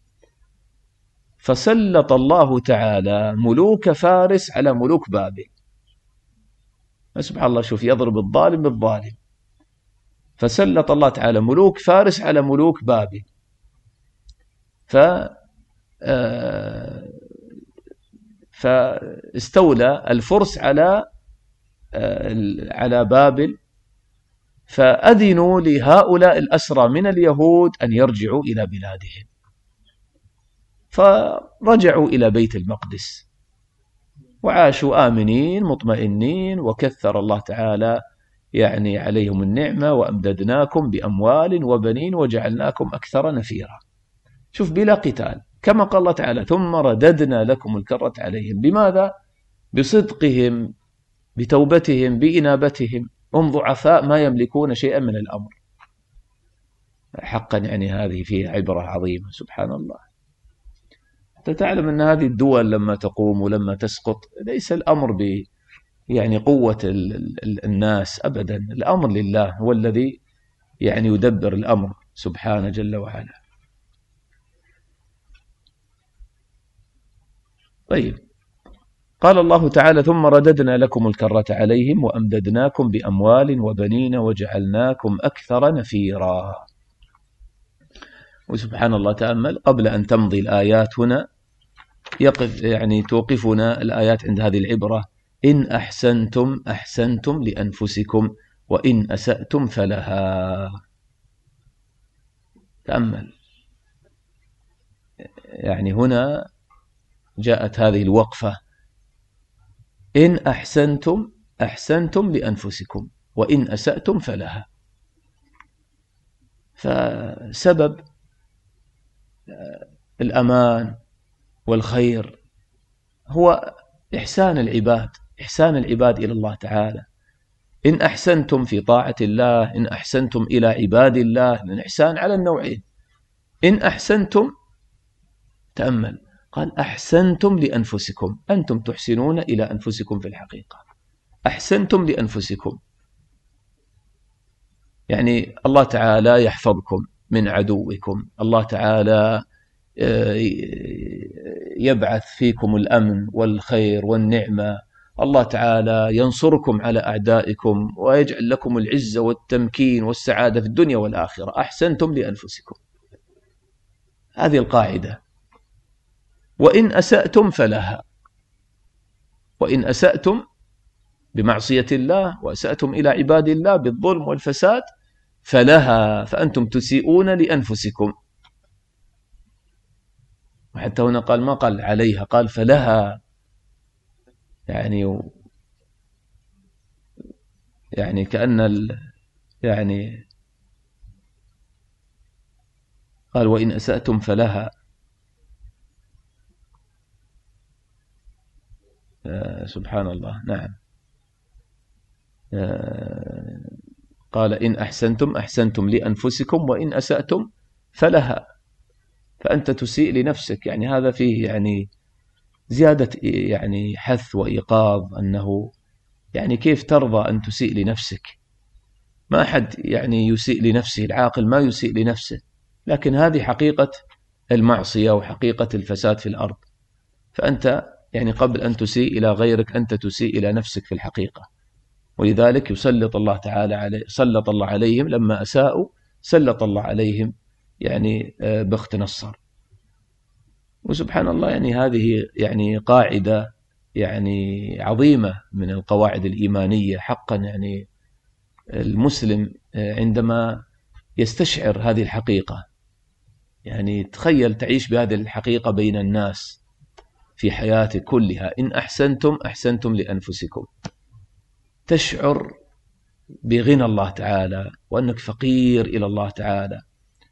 فسلط الله تعالى ملوك فارس على ملوك بابل. سبحان الله، شوف يضرب الظالم بالظالم. فسلط الله تعالى ملوك فارس على ملوك بابل. ف فاستولى الفرس على على بابل، فأذنوا لهؤلاء الأسرى من اليهود أن يرجعوا إلى بلادهم، فرجعوا إلى بيت المقدس وعاشوا آمنين مطمئنين، وكثر الله تعالى يعني عليهم النعمة وأمددناكم بأموال وبنين وجعلناكم أكثر نفيرا. شوف، بلا قتال، كما قال الله تعالى ثم رددنا لكم الكرة عليهم. بماذا؟ بصدقهم، بتوبتهم، بإنابتهم. هم ضعفاء ما يملكون شيئا من الأمر. حقا يعني هذه فيها عبرة عظيمة. سبحان الله. أنت تعلم أن هذه الدول لما تقوم ولما تسقط ليس الأمر ب يعني قوة ال ال الناس أبدا. الأمر لله، هو الذي يعني يدبر الأمر سبحانه جل وعلا. طيب، قال الله تعالى ثم رددنا لكم الكرة عليهم وأمددناكم بأموال وبنين وجعلناكم أكثر نفيرا. وسبحان الله، تأمل قبل أن تمضي الآيات هنا يقف يعني توقفنا الآيات عند هذه العبرة: إن أحسنتم أحسنتم لأنفسكم وإن أسأتم فلها. تأمل، يعني هنا جاءت هذه الوقفة: إن أحسنتم أحسنتم لأنفسكم وإن أسأتم فلها. فسبب الأمان والخير هو إحسان العباد، إحسان العباد إلى الله تعالى. إن أحسنتم في طاعة الله، إن أحسنتم إلى عباد الله، الإحسان على النوعين. إن أحسنتم، تأمل، قال أحسنتم لأنفسكم، أنتم تحسنون إلى أنفسكم في الحقيقة، أحسنتم لأنفسكم. يعني الله تعالى يحفظكم من عدوكم، الله تعالى يبعث فيكم الأمن والخير والنعمة، الله تعالى ينصركم على أعدائكم ويجعل لكم العزة والتمكين والسعادة في الدنيا والآخرة. أحسنتم لأنفسكم، هذه القاعدة. وإن أسأتم فلها، وإن أسأتم بمعصية الله وأسأتم إلى عباد الله بالظلم والفساد فلها، فأنتم تسيئون لأنفسكم. وحتى هنا قال ما قال عليها، قال فلها، يعني يعني كأن ال يعني قال وإن أسأتم فلها. آه سبحان الله. نعم. آه قال إن أحسنتم أحسنتم لأنفسكم وإن أسأتم فلها، فأنت تسيء لنفسك. يعني هذا فيه يعني زيادة يعني حث وإيقاظ أنه يعني كيف ترضى أن تسيء لنفسك؟ ما أحد يعني يسيء لنفسه، العاقل ما يسيء لنفسه، لكن هذه حقيقة المعصية وحقيقة الفساد في الأرض. فأنت يعني قبل أن تسيء إلى غيرك أنت تسيء إلى نفسك في الحقيقة. ولذلك يسلط الله تعالى عليه سلط الله عليهم لما أساءوا، سلط الله عليهم يعني بخت نصر. وسبحان الله، يعني هذه يعني قاعدة يعني عظيمة من القواعد الإيمانية حقا. يعني المسلم عندما يستشعر هذه الحقيقة، يعني تخيل تعيش بهذه الحقيقة بين الناس في حياتك كلها، إن أحسنتم أحسنتم لأنفسكم، تشعر بغنى الله تعالى وأنك فقير إلى الله تعالى،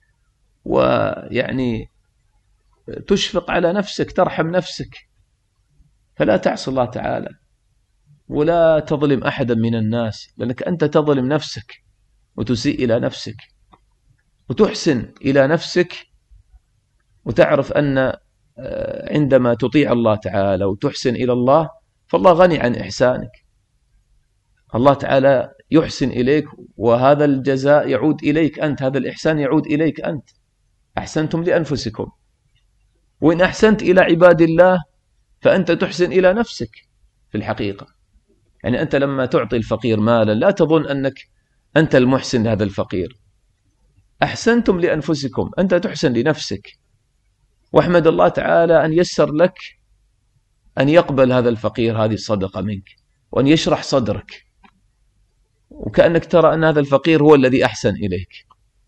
ويعني تشفق على نفسك، ترحم نفسك، فلا تعصي الله تعالى ولا تظلم أحدا من الناس، لأنك أنت تظلم نفسك وتسيء إلى نفسك، وتحسن إلى نفسك وتعرف أن عندما تطيع الله تعالى وتحسن إلى الله فالله غني عن إحسانك. الله تعالى يحسن إليك وهذا الجزاء يعود إليك أنت، هذا الإحسان يعود إليك أنت. أحسنتم لأنفسكم. وإن أحسنت إلى عباد الله فأنت تحسن إلى نفسك في الحقيقة. يعني أنت لما تعطي الفقير مالا لا تظن أنك أنت المحسن لهذا الفقير، أحسنتم لأنفسكم، أنت تحسن لنفسك. واحمد الله تعالى أن يسر لك أن يقبل هذا الفقير هذه الصدقة منك، وأن يشرح صدرك، وكأنك ترى أن هذا الفقير هو الذي أحسن إليك،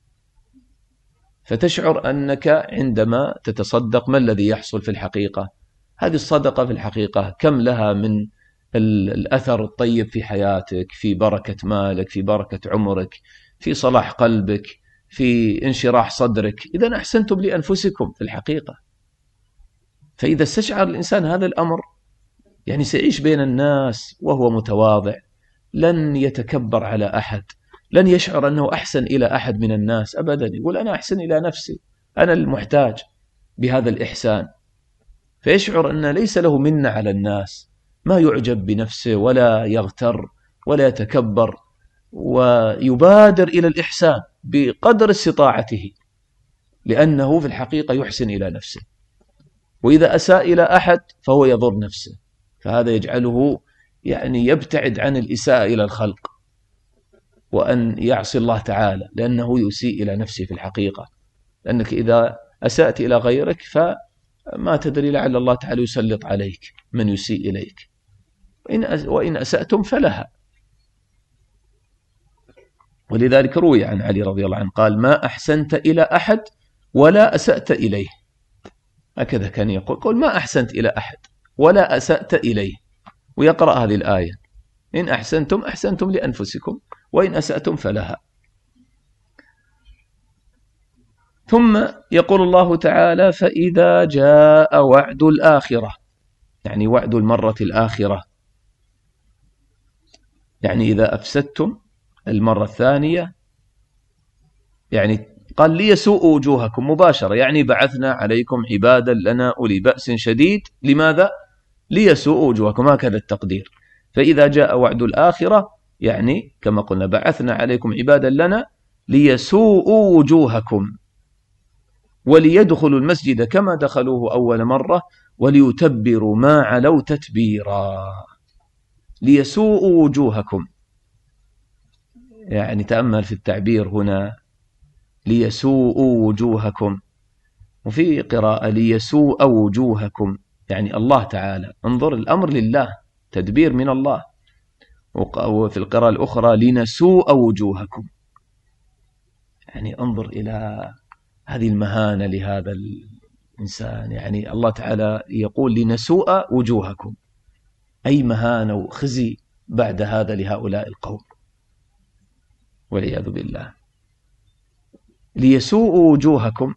فتشعر أنك عندما تتصدق ما الذي يحصل في الحقيقة؟ هذه الصدقة في الحقيقة كم لها من الأثر الطيب في حياتك، في بركة مالك، في بركة عمرك، في صلاح قلبك، في انشراح صدرك. إذن أحسنتم لأنفسكم في الحقيقة. فإذا استشعر الإنسان هذا الأمر يعني سيعيش بين الناس وهو متواضع، لن يتكبر على أحد، لن يشعر أنه أحسن إلى أحد من الناس أبدا، يقول أنا أحسن إلى نفسي، أنا المحتاج بهذا الإحسان. فيشعر أن ليس له منة على الناس، ما يعجب بنفسه ولا يغتر ولا يتكبر، ويبادر إلى الإحسان بقدر استطاعته، لأنه في الحقيقة يحسن إلى نفسه. وإذا أساء إلى أحد فهو يضر نفسه، فهذا يجعله يعني يبتعد عن الإساءة إلى الخلق وأن يعصي الله تعالى، لأنه يسيء إلى نفسه في الحقيقة. لأنك إذا أسأت إلى غيرك فما تدري لعل الله تعالى يسلط عليك من يسيء إليك. وإن أسأتم فلها. ولذلك روي عن علي رضي الله عنه قال ما أحسنت إلى أحد ولا أسأت إليه. هكذا كان يقول، قل ما أحسنت إلى أحد ولا أسأت إليه، ويقرأ هذه الآية إن أحسنتم أحسنتم لأنفسكم وإن أسأتم فلها. ثم يقول الله تعالى فإذا جاء وعد الآخرة، يعني وعد المرة الآخرة، يعني إذا أفسدتم المرة الثانية يعني قال ليسوءوا وجوهكم مباشرة، يعني بعثنا عليكم عبادا لنا أولي بأس شديد. لماذا؟ ليسوءوا وجوهكم، هكذا التقدير. فإذا جاء وعد الآخرة يعني كما قلنا بعثنا عليكم عبادا لنا ليسوءوا وجوهكم وليدخلوا المسجد كما دخلوه أول مرة وليتبروا ما علوا تتبيرا. ليسوءوا وجوهكم، يعني تأمل في التعبير هنا، ليسوءوا وجوهكم. وفي قراءة ليسوء وجوهكم، يعني الله تعالى، انظر الأمر لله، تدبير من الله. وفي القراءة الأخرى لنسوء وجوهكم، يعني انظر إلى هذه المهانة لهذا الإنسان. يعني الله تعالى يقول لنسوء وجوهكم، أي مهانة وخزي بعد هذا لهؤلاء القوم والعياذ بالله. ليسوء وجوهكم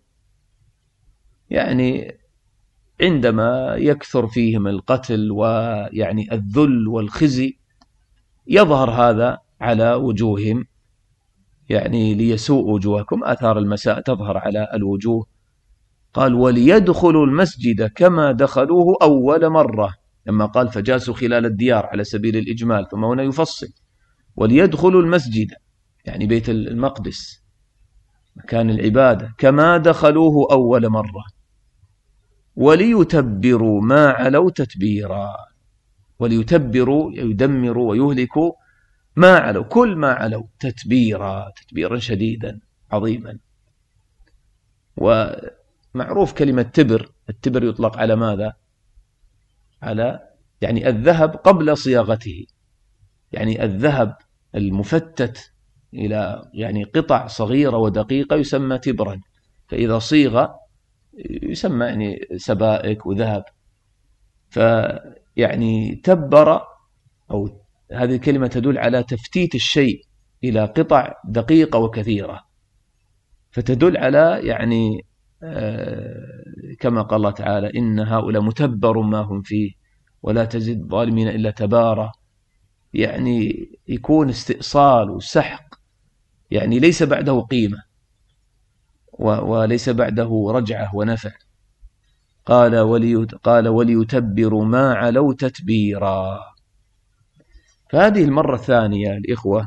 يعني عندما يكثر فيهم القتل ويعني الذل والخزي يظهر هذا على وجوههم، يعني ليسوء وجوهكم، آثار المساء تظهر على الوجوه. قال وليدخلوا المسجد كما دخلوه أول مرة، لما قال فجاسوا خلال الديار على سبيل الإجمال، ثم هنا يفصل وليدخلوا المسجد يعني بيت المقدس مكان العبادة كما دخلوه أول مرة وليتبروا ما علوا تتبيرا. وليتبروا يدمروا ويهلكوا ما علوا، كل ما علوا تتبيرا، تتبيرا شديدا عظيما. ومعروف كلمة تبر، التبر يطلق على ماذا؟ على يعني الذهب قبل صياغته، يعني الذهب المفتت إلى يعني قطع صغيرة ودقيقة يسمى تبرا، فإذا صيغ يسمى يعني سبائك وذهب. فيعني تبر أو هذه الكلمة تدل على تفتيت الشيء إلى قطع دقيقة وكثيرة، فتدل على يعني كما قال الله تعالى إن هؤلاء متبر ما هم فيه ولا تزد الظالمين إلا تبارا، يعني يكون استئصال وسحق، يعني ليس بعده قيمة وليس بعده رجعة ونفع. قال قال وليتبروا ما علوا تتبيرا. فهذه المرة الثانية الإخوة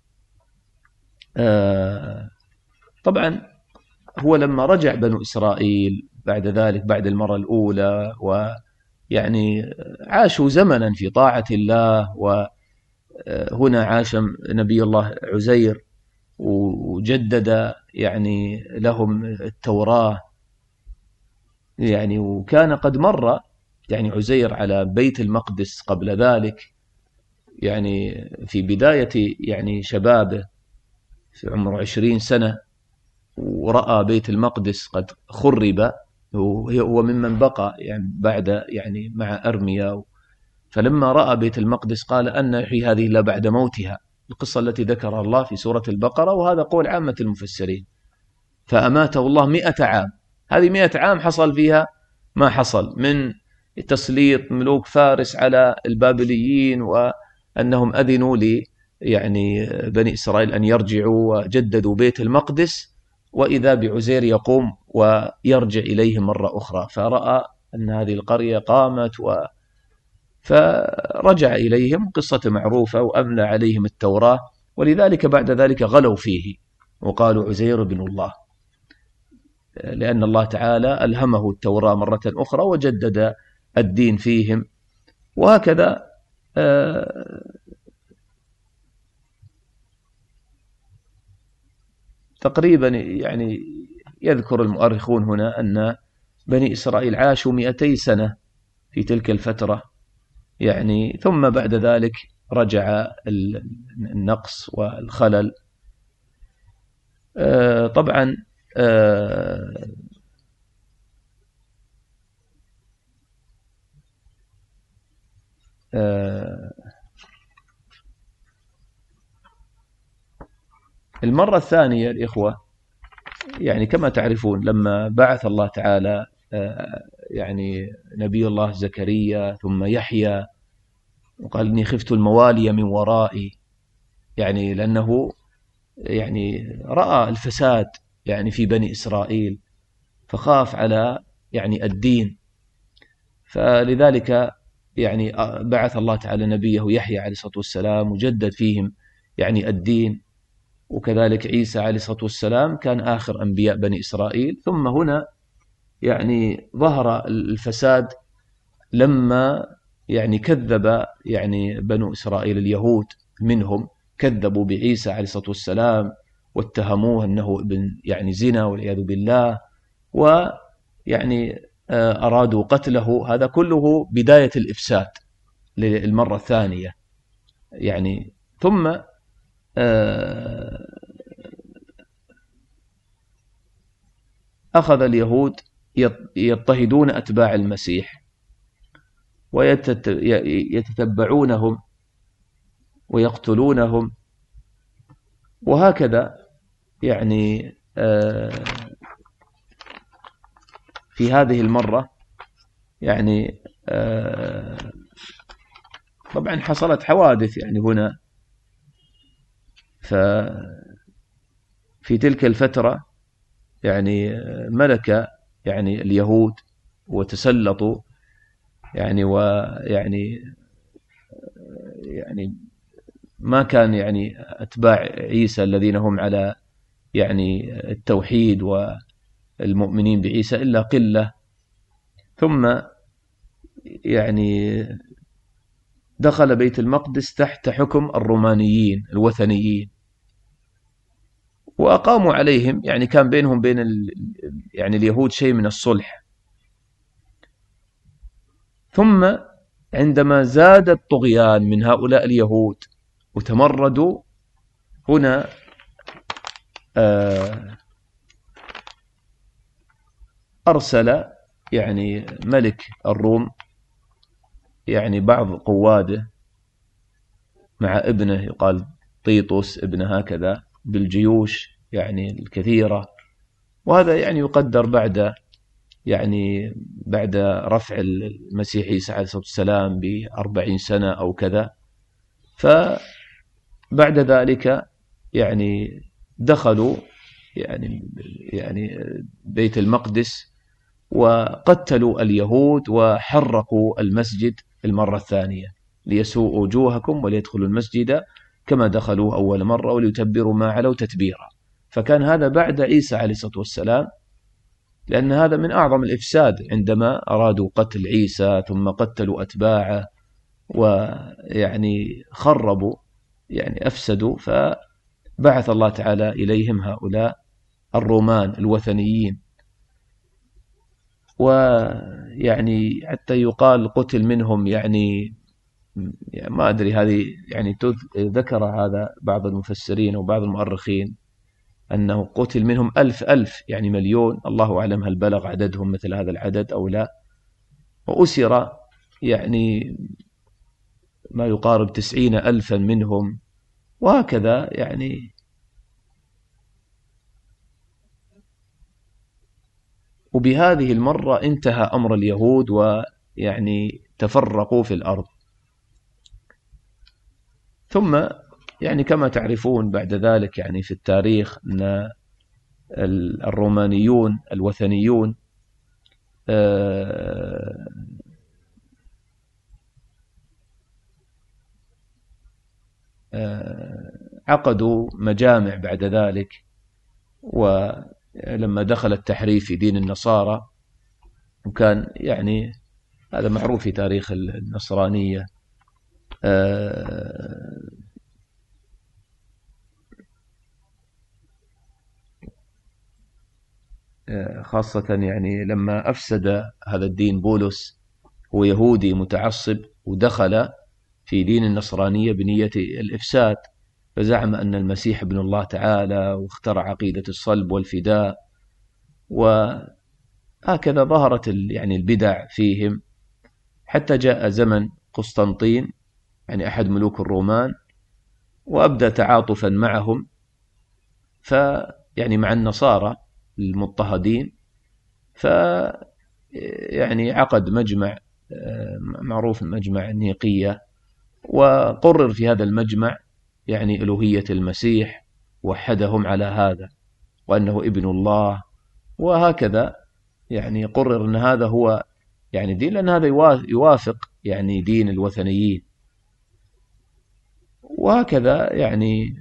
آه طبعا هو لما رجع بنو إسرائيل بعد ذلك بعد المرة الأولى ويعني عاشوا زمنا في طاعة الله، وهنا عاش نبي الله عزير وجدد يعني لهم التوراة، يعني وكان قد مر يعني عزير على بيت المقدس قبل ذلك، يعني في بداية يعني شبابه في عمر عشرين سنة، ورأى بيت المقدس قد خرب، وهو ممن بقى يعني بعد يعني مع أرميا. فلما رأى بيت المقدس قال أن يحيي هذه إلا بعد موتها، القصة التي ذكرها الله في سورة البقرة، وهذا قول عامة المفسرين. فأماته الله مئة عام، هذه مئة عام حصل فيها ما حصل من تسليط ملوك فارس على البابليين، وأنهم أذنوا لي يعني بني إسرائيل أن يرجعوا وجددوا بيت المقدس، وإذا بعزير يقوم ويرجع إليهم مرة أخرى، فرأى أن هذه القرية قامت و فرجع إليهم، قصة معروفة، وأملى عليهم التوراة، ولذلك بعد ذلك غلوا فيه وقالوا عزير بن الله، لأن الله تعالى ألهمه التوراة مرة أخرى وجدد الدين فيهم. وهكذا تقريبا يعني يذكر المؤرخون هنا أن بني إسرائيل عاشوا مئتي سنة في تلك الفترة، يعني ثم بعد ذلك رجع النقص والخلل. طبعا المرة الثانية الإخوة يعني كما تعرفون لما بعث الله تعالى يعني نبي الله زكريا ثم يحيى، وقال إني خفت الموالي من ورائي، يعني لأنه يعني رأى الفساد يعني في بني إسرائيل، فخاف على يعني الدين، فلذلك يعني بعث الله تعالى نبيه يحيى عليه الصلاة والسلام وجدد فيهم يعني الدين. وكذلك عيسى عليه الصلاة والسلام كان آخر أنبياء بني إسرائيل. ثم هنا يعني ظهر الفساد لما يعني كذب يعني بنو إسرائيل اليهود منهم، كذبوا بعيسى عليه الصلاة والسلام واتهموه أنه ابن يعني زنا والعياذ بالله، ويعني أرادوا قتله. هذا كله بداية الإفساد للمرة الثانية يعني. ثم أخذ اليهود يضطهدون أتباع المسيح ويتتبعونهم ويقتلونهم، وهكذا يعني في هذه المرة يعني طبعا حصلت حوادث يعني هنا. ففي تلك الفترة يعني ملك يعني اليهود وتسلطوا يعني ويعني يعني ما كان يعني أتباع عيسى الذين هم على يعني التوحيد والمؤمنين بعيسى إلا قلة. ثم يعني دخل بيت المقدس تحت حكم الرومانيين الوثنيين وأقاموا عليهم، يعني كان بينهم بين ال يعني اليهود شيء من الصلح. ثم عندما زاد الطغيان من هؤلاء اليهود وتمردوا، هنا أرسل يعني ملك الروم يعني بعض قواده مع ابنه يقال طيطس ابنه هكذا بالجيوش يعني الكثيرة. وهذا يعني يقدر بعد يعني بعد رفع المسيح عيسى عليه الصلاة والسلام بأربعين سنة أو كذا. فبعد ذلك يعني دخلوا يعني يعني بيت المقدس وقتلوا اليهود وحرقوا المسجد المرة الثانية ليسوءوا وجوهكم وليدخلوا المسجد كما دخلوا أول مرة وليتبروا ما علوا تتبيرا. فكان هذا بعد عيسى عليه الصلاة والسلام، لأن هذا من أعظم الإفساد عندما أرادوا قتل عيسى ثم قتلوا أتباعه ويعني خربوا يعني أفسدوا. فبعث الله تعالى إليهم هؤلاء الرومان الوثنيين، ويعني حتى يقال قتل منهم يعني ما أدري هذه يعني ذكر هذا بعض المفسرين وبعض المؤرخين أنه قتل منهم ألف ألف يعني مليون، الله أعلم هل بلغ عددهم مثل هذا العدد أو لا. وأسر يعني ما يقارب تسعين ألفا منهم، وهكذا يعني. وبهذه المرة انتهى أمر اليهود ويعني تفرقوا في الأرض. ثم يعني كما تعرفون بعد ذلك يعني في التاريخ أن الرومانيون الوثنيون عقدوا مجامع بعد ذلك، ولما دخل التحريف في دين النصارى، وكان يعني هذا معروف في تاريخ النصرانية، خاصة يعني لما أفسد هذا الدين بولس، هو يهودي متعصب ودخل في دين النصرانية بنية الإفساد، فزعم أن المسيح ابن الله تعالى واخترع عقيدة الصلب والفداء، وهكذا ظهرت يعني البدع فيهم حتى جاء زمن قسطنطين يعني أحد ملوك الرومان، وأبدأ تعاطفا معهم فيعني مع النصارى المضطهدين، ف يعني عقد مجمع معروف مجمع النيقية، وقرر في هذا المجمع يعني ألوهية المسيح، وحدهم على هذا وأنه ابن الله، وهكذا يعني قرر أن هذا هو يعني دين، لأن هذا يوافق يعني دين الوثنيين. وهكذا يعني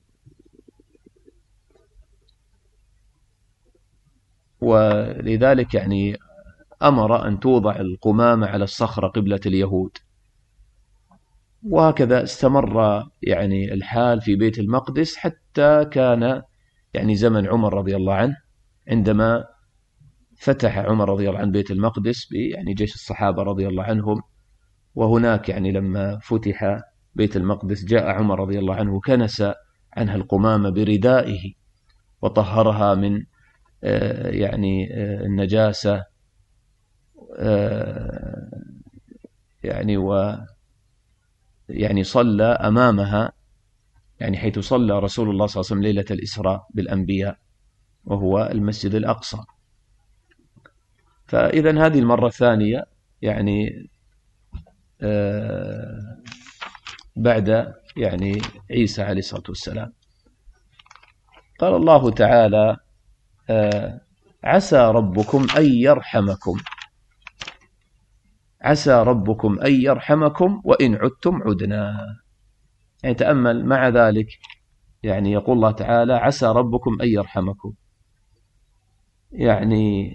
ولذلك يعني أمر أن توضع القمامة على الصخرة قبلة اليهود. وهكذا استمر يعني الحال في بيت المقدس حتى كان يعني زمن عمر رضي الله عنه، عندما فتح عمر رضي الله عنه بيت المقدس يعني جيش الصحابة رضي الله عنهم. وهناك يعني لما فتح بيت المقدس جاء عمر رضي الله عنه كنس عنها القمامة بردائه وطهرها من يعني النجاسة يعني و يعني صلى أمامها، يعني حيث صلى رسول الله صلى الله عليه وسلم ليلة الإسراء بالأنبياء، وهو المسجد الأقصى. فإذا هذه المرة الثانية يعني بعد يعني عيسى عليه الصلاة والسلام. قال الله تعالى: عسى ربكم أن يرحمكم عسى ربكم أن يرحمكم وإن عدتم عدنا. يعني تأمل مع ذلك، يعني يقول الله تعالى: عسى ربكم أن يرحمكم، يعني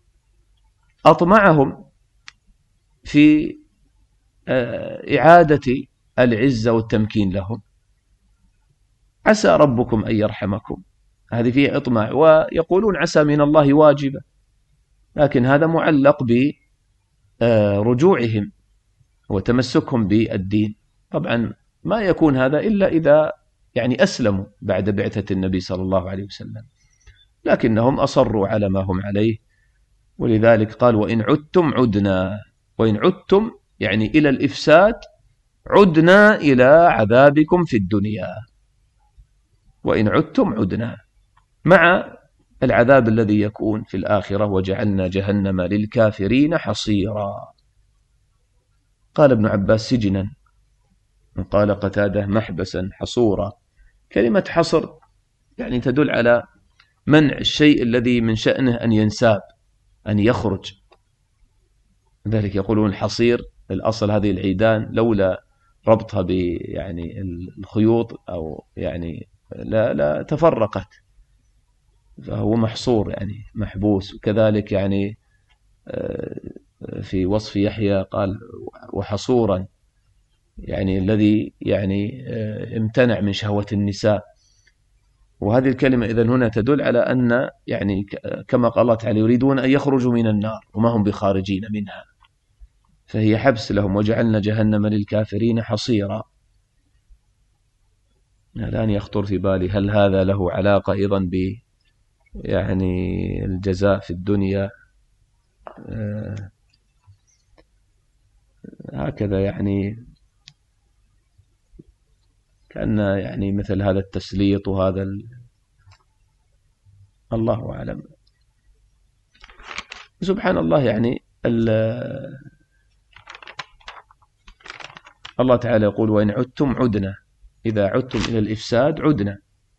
أطمعهم في إعادة العزة والتمكين لهم. عسى ربكم أن يرحمكم، هذه فيها إطماع. ويقولون عسى من الله واجبة، لكن هذا معلق برجوعهم وتمسكهم بالدين. طبعا ما يكون هذا إلا إذا يعني أسلموا بعد بعثة النبي صلى الله عليه وسلم، لكنهم أصروا على ما هم عليه. ولذلك قال: وإن عدتم عدنا. وإن عدتم يعني إلى الإفساد، عدنا إلى عذابكم في الدنيا. وإن عدتم عدنا، مع العذاب الذي يكون في الآخرة: وجعلنا جهنم للكافرين حصيرا. قال ابن عباس: سجنا. قال قتادة: محبسا حصورا. كلمة حصر يعني تدل على منع الشيء الذي من شأنه أن ينساب، أن يخرج. لذلك يقولون الحصير الأصل هذه العيدان لولا ربطها ب يعني الخيوط أو يعني لا لا تفرقت، فهو محصور يعني محبوس. وكذلك يعني في وصف يحيى قال: وحصورا، يعني الذي يعني امتنع من شهوة النساء. وهذه الكلمة إذن هنا تدل على أن يعني كما قال الله تعالى: يريدون أن يخرجوا من النار وما هم بخارجين منها، فهي حبس لهم. وجعلنا جهنم للكافرين حصيرا. الآن يخطر في بالي هل هذا له علاقة أيضا ب يعني الجزاء في الدنيا؟ آه هكذا يعني كأن يعني مثل هذا التسليط وهذا ال... الله أعلم. سبحان الله. يعني ال... الله تعالى يقول: وإن عدتم عدنا. إذا عدتم إلى الإفساد عدنا.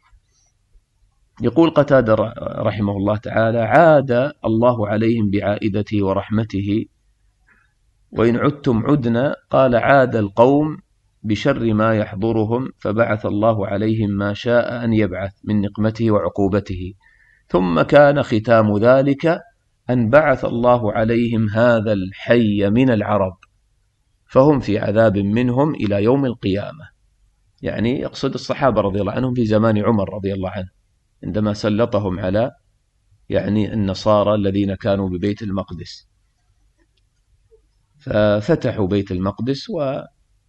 يقول قتادة رحمه الله تعالى: عاد الله عليهم بعائدته ورحمته. وإن عدتم عدنا قال: عاد القوم بشر ما يحضرهم، فبعث الله عليهم ما شاء أن يبعث من نقمته وعقوبته، ثم كان ختام ذلك أن بعث الله عليهم هذا الحي من العرب، فهم في عذاب منهم إلى يوم القيامة. يعني يقصد الصحابة رضي الله عنهم في زمان عمر رضي الله عنه، عندما سلطهم على يعني النصارى الذين كانوا ببيت المقدس، ففتحوا بيت المقدس. وقال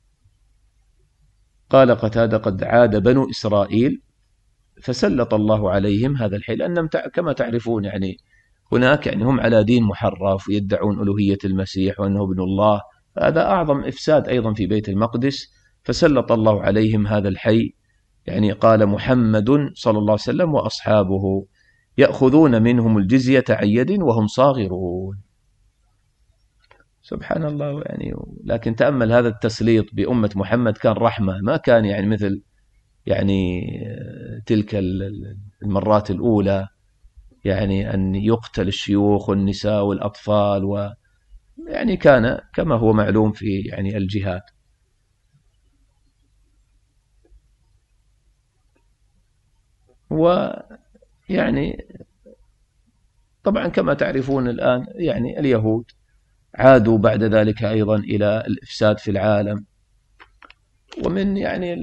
قتادة: قد عاد بنو إسرائيل فسلط الله عليهم هذا الحي، لأنهم كما تعرفون يعني هناك يعني هم على دين محرف ويدعون ألوهية المسيح وأنه ابن الله، فهذا أعظم إفساد أيضا في بيت المقدس. فسلط الله عليهم هذا الحي. يعني قال محمد صلى الله عليه وسلم وأصحابه يأخذون منهم الجزية عن يد وهم صاغرون. سبحان الله. يعني لكن تأمل هذا التسليط بأمة محمد كان رحمة، ما كان يعني مثل يعني تلك المرات الأولى يعني أن يقتل الشيوخ والنساء والأطفال، ويعني كان كما هو معلوم في يعني الجهاد. ويعني طبعا كما تعرفون الآن يعني اليهود عادوا بعد ذلك أيضا إلى الإفساد في العالم، ومن يعني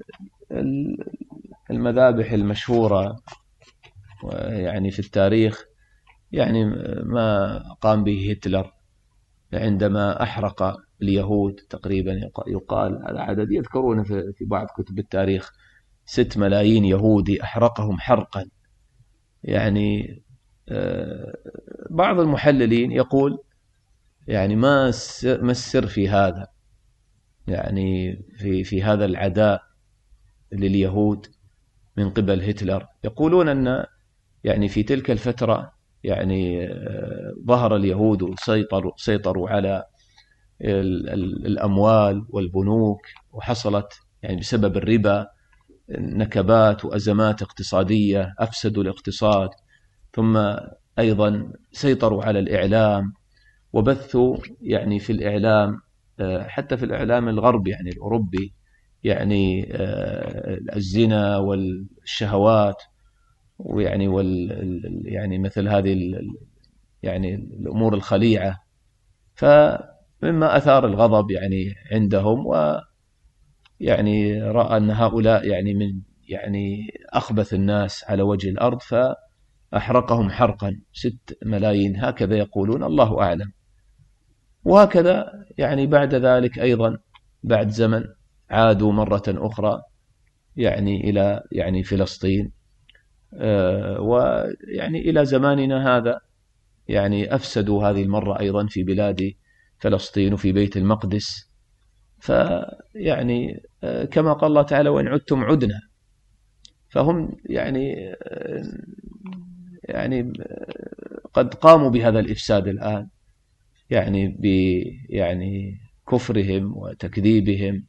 المذابح المشهورة يعني في التاريخ يعني ما قام به هتلر عندما أحرق اليهود، تقريبا يقال هذا عدد يذكرون في بعض كتب التاريخ ست ملايين يهودي أحرقهم حرقا. يعني بعض المحللين يقول يعني ما ما السر في هذا، يعني في في هذا العداء لليهود من قبل هتلر. يقولون أن يعني في تلك الفترة يعني ظهر اليهود وسيطروا سيطروا على الأموال والبنوك، وحصلت يعني بسبب الربا نكبات وأزمات اقتصادية أفسدوا الاقتصاد، ثم أيضا سيطروا على الإعلام وبثوا يعني في الإعلام حتى في الإعلام الغربي يعني الأوروبي يعني الزنا والشهوات ويعني وال يعني مثل هذه يعني الأمور الخليعة، فمما أثار الغضب يعني عندهم، ويعني رأى أن هؤلاء يعني من يعني أخبث الناس على وجه الأرض فأحرقهم حرقا ست ملايين هكذا يقولون، الله أعلم. وهكذا يعني بعد ذلك أيضا بعد زمن عادوا مرة أخرى يعني إلى يعني فلسطين، ويعني إلى زماننا هذا يعني أفسدوا هذه المرة أيضا في بلاد فلسطين وفي بيت المقدس. فيعني كما قال الله تعالى وإن عدتم عدنا، فهم يعني يعني قد قاموا بهذا الإفساد الآن يعني ب يعني كفرهم وتكذيبهم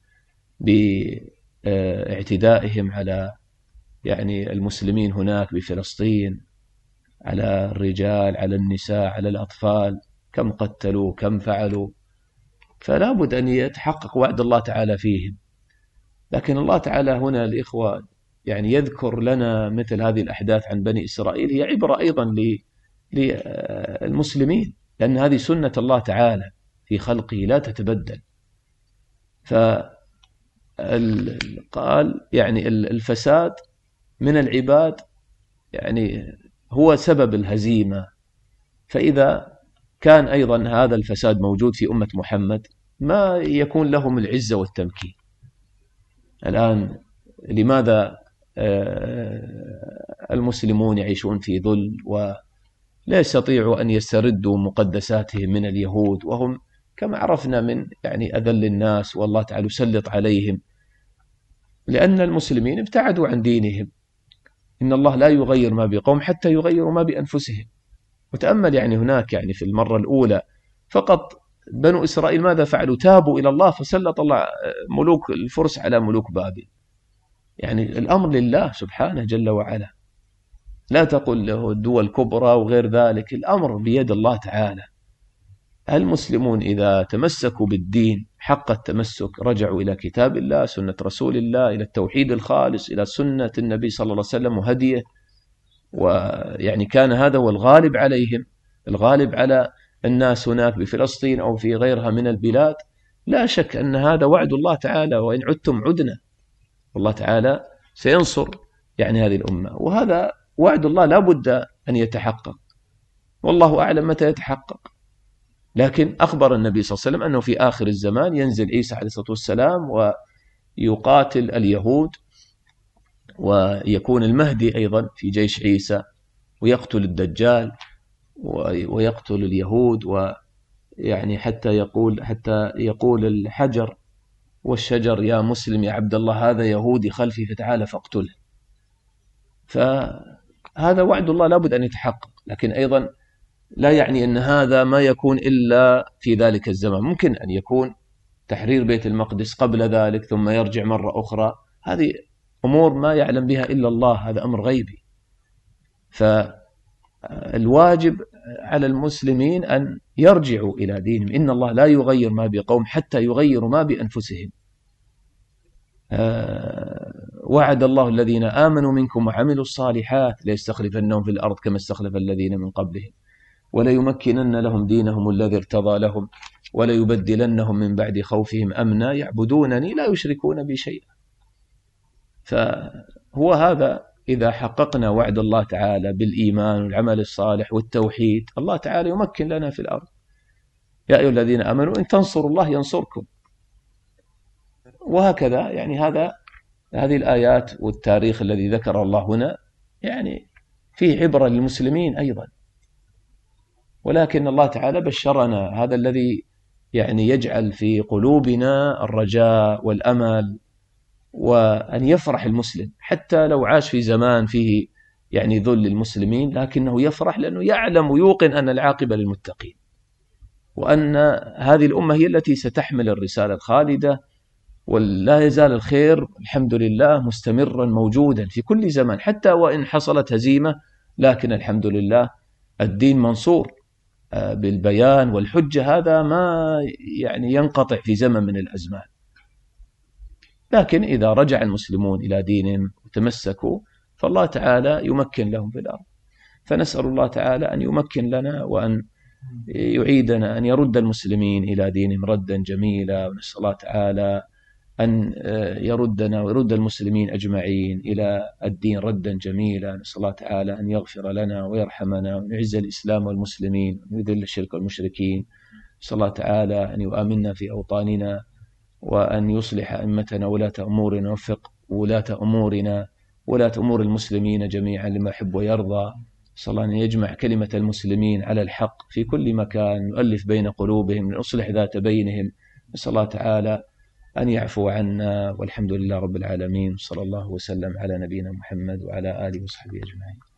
باعتدائهم على يعني المسلمين هناك بفلسطين، على الرجال على النساء على الأطفال، كم قتلوا كم فعلوا. فلا بد أن يتحقق وعد الله تعالى فيهم. لكن الله تعالى هنا الإخوة يعني يذكر لنا مثل هذه الأحداث عن بني إسرائيل هي عبرة أيضا للمسلمين، لأن هذه سنة الله تعالى في خلقه لا تتبدل. فقال يعني الفساد من العباد يعني هو سبب الهزيمة، فإذا كان أيضا هذا الفساد موجود في أمة محمد ما يكون لهم العزة والتمكين. الآن لماذا المسلمون يعيشون في ذل ولا يستطيعوا أن يستردوا مقدساتهم من اليهود، وهم كما عرفنا من يعني أذل الناس، والله تعالى يسلط عليهم لأن المسلمين ابتعدوا عن دينهم. إن الله لا يغير ما بقوم حتى يغيروا ما بأنفسهم. وتأمل يعني هناك يعني في المرة الأولى فقط بنو إسرائيل ماذا فعلوا؟ تابوا إلى الله فسلط الله ملوك الفرس على ملوك بابل. يعني الأمر لله سبحانه جل وعلا، لا تقل له الدول الكبرى وغير ذلك، الأمر بيد الله تعالى. المسلمون إذا تمسكوا بالدين حق التمسك رجعوا إلى كتاب الله سنة رسول الله، إلى التوحيد الخالص، إلى سنة النبي صلى الله عليه وسلم وهديه، ويعني كان هذا هو الغالب عليهم، الغالب على الناس هناك بفلسطين أو في غيرها من البلاد. لا شك أن هذا وعد الله تعالى وإن عدتم عدنا، والله تعالى سينصر يعني هذه الأمة، وهذا وعد الله لا بد أن يتحقق، والله أعلم متى يتحقق. لكن أخبر النبي صلى الله عليه وسلم أنه في آخر الزمان ينزل عيسى عليه الصلاة والسلام ويقاتل اليهود، ويكون المهدي أيضا في جيش عيسى ويقتل الدجال ويقتل اليهود، ويعني حتى يقول حتى يقول الحجر والشجر يا مسلم يا عبد الله هذا يهودي خلفي فتعال فاقتله. فهذا وعد الله لابد أن يتحقق، لكن أيضا لا يعني أن هذا ما يكون إلا في ذلك الزمان. ممكن أن يكون تحرير بيت المقدس قبل ذلك ثم يرجع مرة أخرى، هذه أمور ما يعلم بها إلا الله، هذا أمر غيبي. الواجب على المسلمين أن يرجعوا إلى دينهم. إن الله لا يغير ما بقوم حتى يغيروا ما بأنفسهم. وعد الله الذين آمنوا منكم وعملوا الصالحات ليستخلفنهم في الأرض كما استخلف الذين من قبلهم وليمكنن لهم دينهم الذي ارتضى لهم وليبدلنهم من بعد خوفهم أمنا يعبدونني لا يشركون بي شيئا. فهو هذا إذا حققنا وعد الله تعالى بالإيمان والعمل الصالح والتوحيد، الله تعالى يمكن لنا في الأرض. يا أيها الذين آمنوا إن تنصروا الله ينصركم. وهكذا يعني هذا هذه الآيات والتاريخ الذي ذكر الله هنا يعني فيه عبرة للمسلمين أيضا. ولكن الله تعالى بشرنا، هذا الذي يعني يجعل في قلوبنا الرجاء والأمل، وأن يفرح المسلم حتى لو عاش في زمان فيه يعني ذل المسلمين، لكنه يفرح لأنه يعلم ويوقن أن العاقبة للمتقين، وأن هذه الأمة هي التي ستحمل الرسالة الخالدة، ولا يزال الخير الحمد لله مستمرا موجودا في كل زمان، حتى وإن حصلت هزيمة لكن الحمد لله الدين منصور بالبيان والحجة. هذا ما يعني ينقطع في زمن من الأزمان. لكن إذا رجع المسلمون إلى دينهم وتمسكوا فالله تعالى يمكن لهم في الأرض. فنسأل الله تعالى أن يمكن لنا وأن يعيدنا، أن يرد المسلمين إلى دينهم ردا جميلا، ونسأل الله تعالى أن يردنا ويرد المسلمين أجمعين إلى الدين ردا جميلا. نسأل الله تعالى أن يغفر لنا ويرحمنا ويعز الإسلام والمسلمين ويذل الشرك والمشركين. نسأل الله تعالى أن يؤمننا في أوطاننا، وأن يصلح أئمتنا ولاة أمورنا، ووفق ولاة أمورنا ولاة أمور المسلمين جميعا لما يحب ويرضى. صلى الله أن يجمع كلمة المسلمين على الحق في كل مكان، يؤلف بين قلوبهم، يصلح ذات بينهم. نسأل الله تعالى أن يعفو عنا، والحمد لله رب العالمين. صلى الله وسلم على نبينا محمد وعلى آله وصحبه أجمعين.